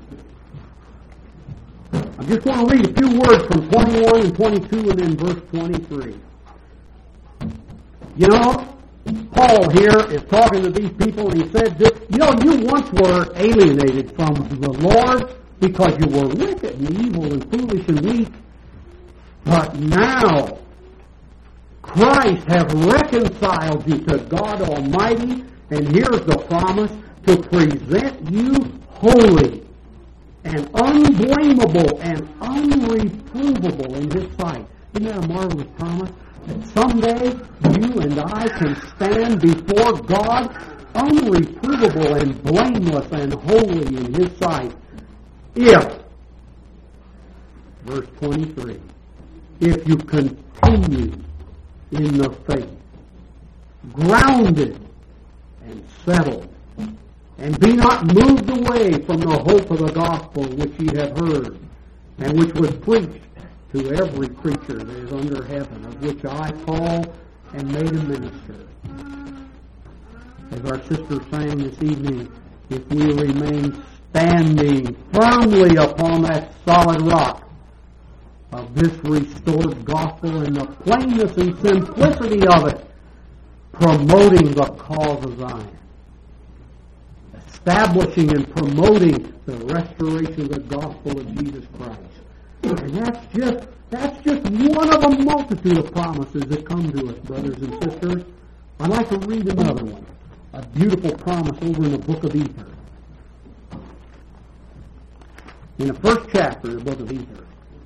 I'm just going to read a few words from 21 and 22 and then verse 23. You know, Paul here is talking to these people, and he said, you know, you once were alienated from the Lord because you were wicked and evil and foolish and weak. But now, Christ hath reconciled you to God Almighty, and here's the promise, to present you holy and unblameable and unreprovable in His sight. Isn't that a marvelous promise? That someday you and I can stand before God unreprovable and blameless and holy in His sight if, verse 23, if you continue in the faith, grounded and settled, and be not moved away from the hope of the gospel which ye have heard, and which was preached to every creature that is under heaven, of which I, Paul, am made a minister. As our sister sang this evening, if we remain standing firmly upon that solid rock of this restored gospel and the plainness and simplicity of it, promoting the cause of Zion, establishing and promoting the restoration of the gospel of Jesus Christ. And that's just one of a multitude of promises that come to us, brothers and sisters. I'd like to read another one, a beautiful promise over in the book of Ether. In the first chapter of the book of Ether.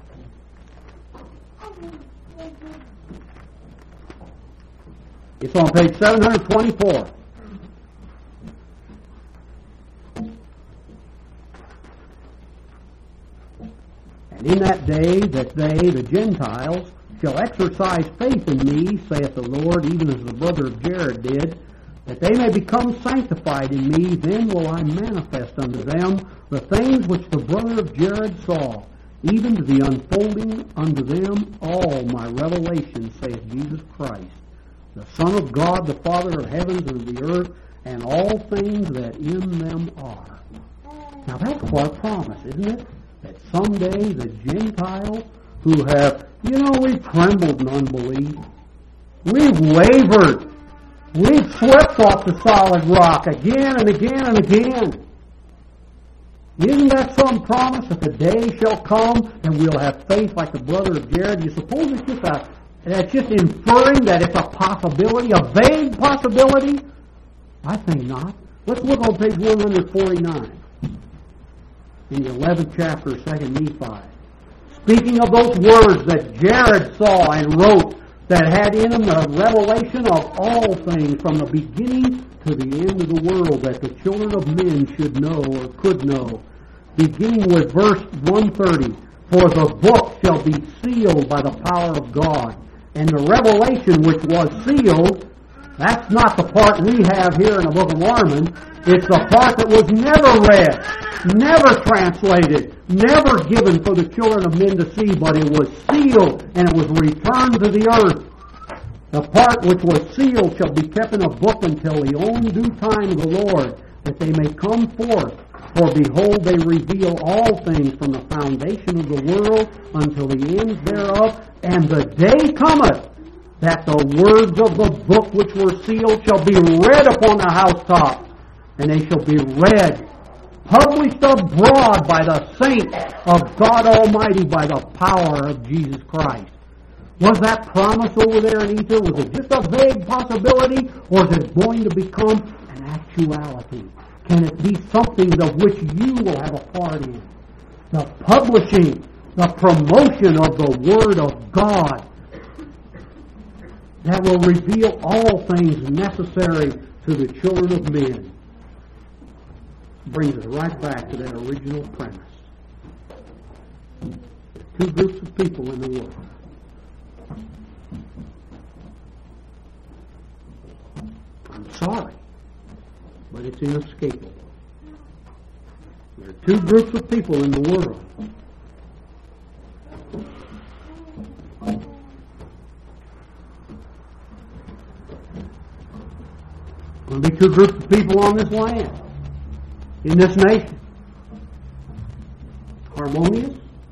It's on page 724. And in that day that they, the Gentiles, shall exercise faith in me, saith the Lord, even as the brother of Jared did, that they may become sanctified in me, then will I manifest unto them the things which the brother of Jared saw, even to the unfolding unto them all my revelation, saith Jesus Christ, the Son of God, the Father of heavens and of the earth, and all things that in them are. Now that's quite a promise, isn't it? That someday the Gentiles who have, we've trembled in unbelief, we've wavered, we've slipped off the solid rock again and again and again. Isn't that some promise that the day shall come and we'll have faith like the brother of Jared? You suppose that's just inferring that it's a possibility, a vague possibility? I think not. Let's look on page 149 in the 11th chapter of 2 Nephi. Speaking of those words that Jared saw and wrote that had in them the revelation of all things from the beginning to the end of the world that the children of men should know or could know. Beginning with verse 130, for the book shall be sealed by the power of God. And the revelation which was sealed, that's not the part we have here in the book of Mormon. It's the part that was never read, never translated, never given for the children of men to see, but it was sealed and it was returned to the earth. The part which was sealed shall be kept in a book until the own due time of the Lord, that they may come forth. For behold, they reveal all things from the foundation of the world until the end thereof. And the day cometh that the words of the book which were sealed shall be read upon the housetops, and they shall be read, published abroad by the saints of God Almighty by the power of Jesus Christ. Was that promise over there in Ether, was it just a vague possibility, or is it going to become an actuality? Can it be something of which you will have a part in? The publishing, the promotion of the Word of God that will reveal all things necessary to the children of men. Brings us right back to that original premise. Two groups of people in the world. I'm sorry, but it's inescapable. There are two groups of people in the world. There will be two groups of people on this land, in this nation. Harmonious?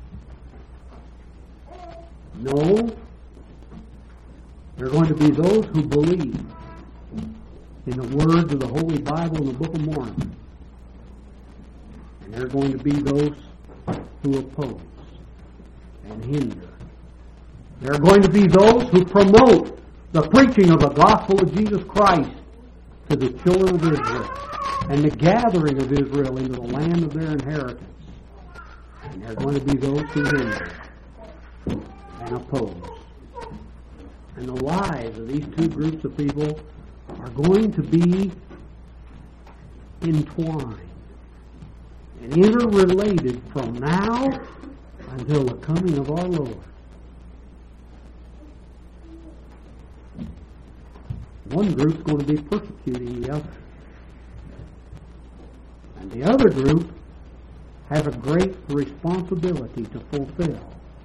No. There are going to be those who believe in the words of the Holy Bible and the Book of Mormon. And there are going to be those who oppose and hinder. There are going to be those who promote the preaching of the gospel of Jesus Christ to the children of Israel and the gathering of Israel into the land of their inheritance. And there are going to be those who hinder and oppose. And the lives of these two groups of people are going to be entwined and interrelated from now until the coming of our Lord. One group's going to be persecuting the other. And the other group has a great responsibility to fulfill.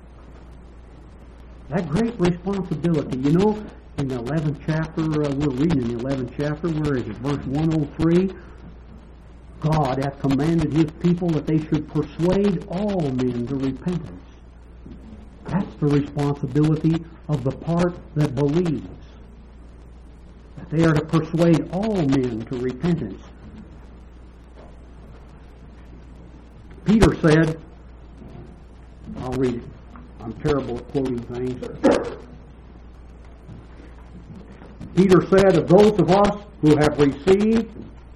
That great responsibility, in the 11th chapter, we're reading in the 11th chapter, where is it? Verse 103, God hath commanded His people that they should persuade all men to repentance. That's the responsibility of the part that believes. That They are to persuade all men to repentance. Peter said, I'll read it. I'm terrible at quoting things. Peter said, of those of us who have received,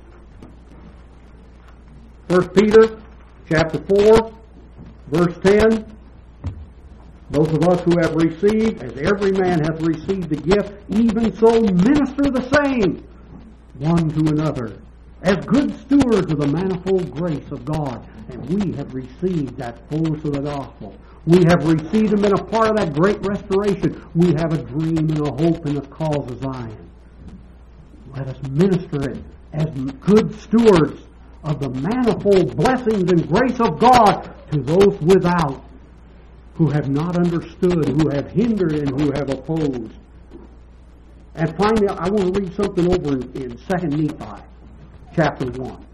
1 Peter chapter 4, verse 10, those of us who have received, as every man hath received a gift, even so minister the same one to another, as good stewards of the manifold grace of God. And we have received that fullness of the gospel. We have received them in a part of that great restoration. We have a dream and a hope in the cause of Zion. Let us minister it as good stewards of the manifold blessings and grace of God to those without, who have not understood, who have hindered, and who have opposed. And finally, I want to read something over in 2 Nephi, chapter 1,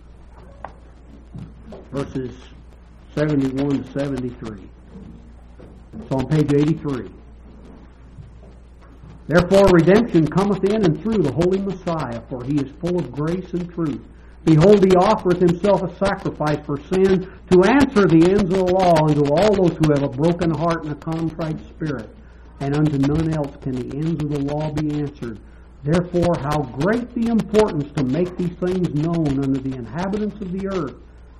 verses 71 to 73. It's on page 83. Therefore redemption cometh in and through the Holy Messiah, for he is full of grace and truth. Behold, he offereth himself a sacrifice for sin, to answer the ends of the law unto all those who have a broken heart and a contrite spirit. And unto none else can the ends of the law be answered. Therefore, how great the importance to make these things known unto the inhabitants of the earth.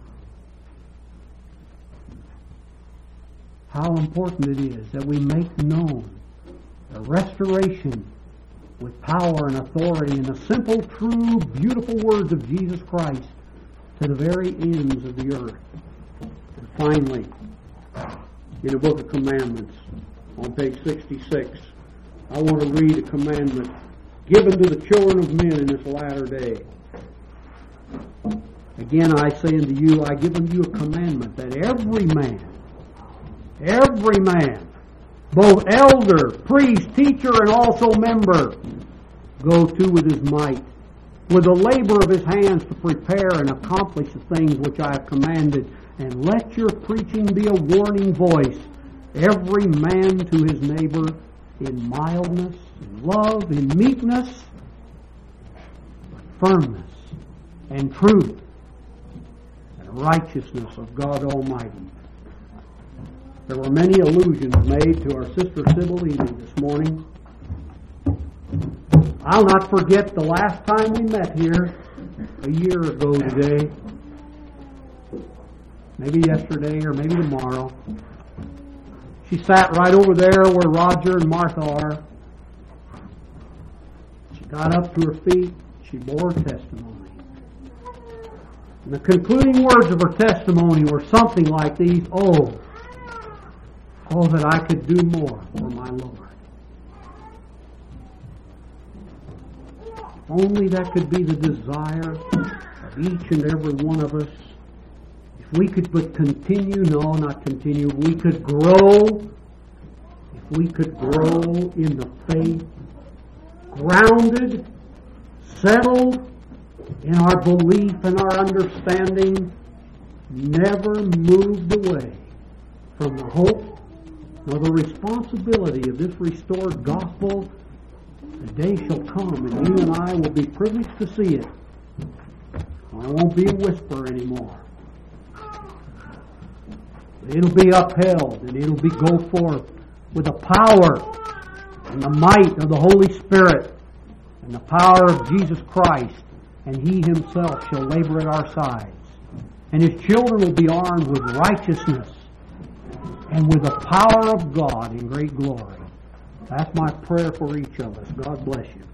How important it is that we make known the restoration with power and authority in the simple, true, beautiful words of Jesus Christ to the very ends of the earth. And finally, in the Book of Commandments, on page 66, I want to read a commandment given to the children of men in this latter day. Again, I say unto you, I give unto you a commandment, that every man, both elder, priest, teacher, and also member, go to with his might, with the labor of his hands to prepare and accomplish the things which I have commanded, and let your preaching be a warning voice, every man to his neighbor, in mildness, in love, in meekness, firmness, and truth, and righteousness of God Almighty. There were many allusions made to our sister Sybil Eden this morning. I'll not forget the last time we met here, a year ago today, maybe yesterday or maybe tomorrow. She sat right over there where Roger and Martha are. She got up to her feet. She bore her testimony. And the concluding words of her testimony were something like these: Oh, that I could do more for my Lord. Only that could be the desire of each and every one of us. If we could but continue, we could grow, if we could grow in the faith, grounded, settled in our belief and our understanding, never moved away from the hope nor the responsibility of this restored gospel. The day shall come and you and I will be privileged to see it. It won't be a whisper anymore. It'll be upheld and it'll be go forth with the power and the might of the Holy Spirit and the power of Jesus Christ, and He Himself shall labor at our sides. And His children will be armed with righteousness and with the power of God in great glory. That's my prayer for each of us. God bless you.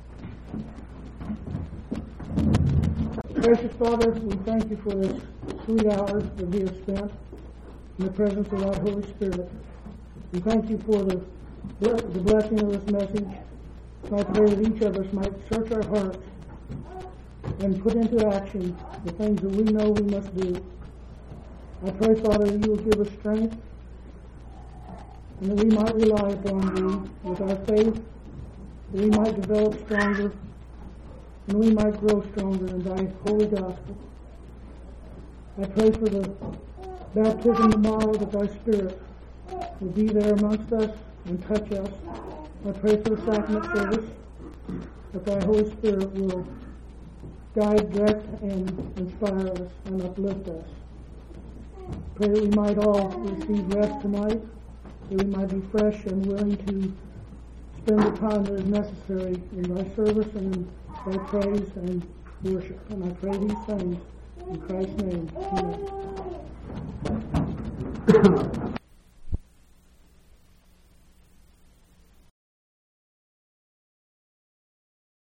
Precious Father, we thank you for this sweet hours that we have spent in the presence of our Holy Spirit. We thank you for the blessing of this message. I pray that each of us might search our hearts and put into action the things that we know we must do. I pray, Father, that you will give us strength and that we might rely upon you with our faith, that we might develop stronger, and we might grow stronger in thy holy gospel. I pray for the baptism tomorrow, that thy Spirit will be there amongst us and touch us. I pray for the sacrament service. that thy Holy Spirit will guide, direct, and inspire us and uplift us. Pray that we might all receive rest tonight, that we might be fresh and willing to spend the time that is necessary in thy service and in thy praise and worship. And I pray these things in Christ's name. Amen.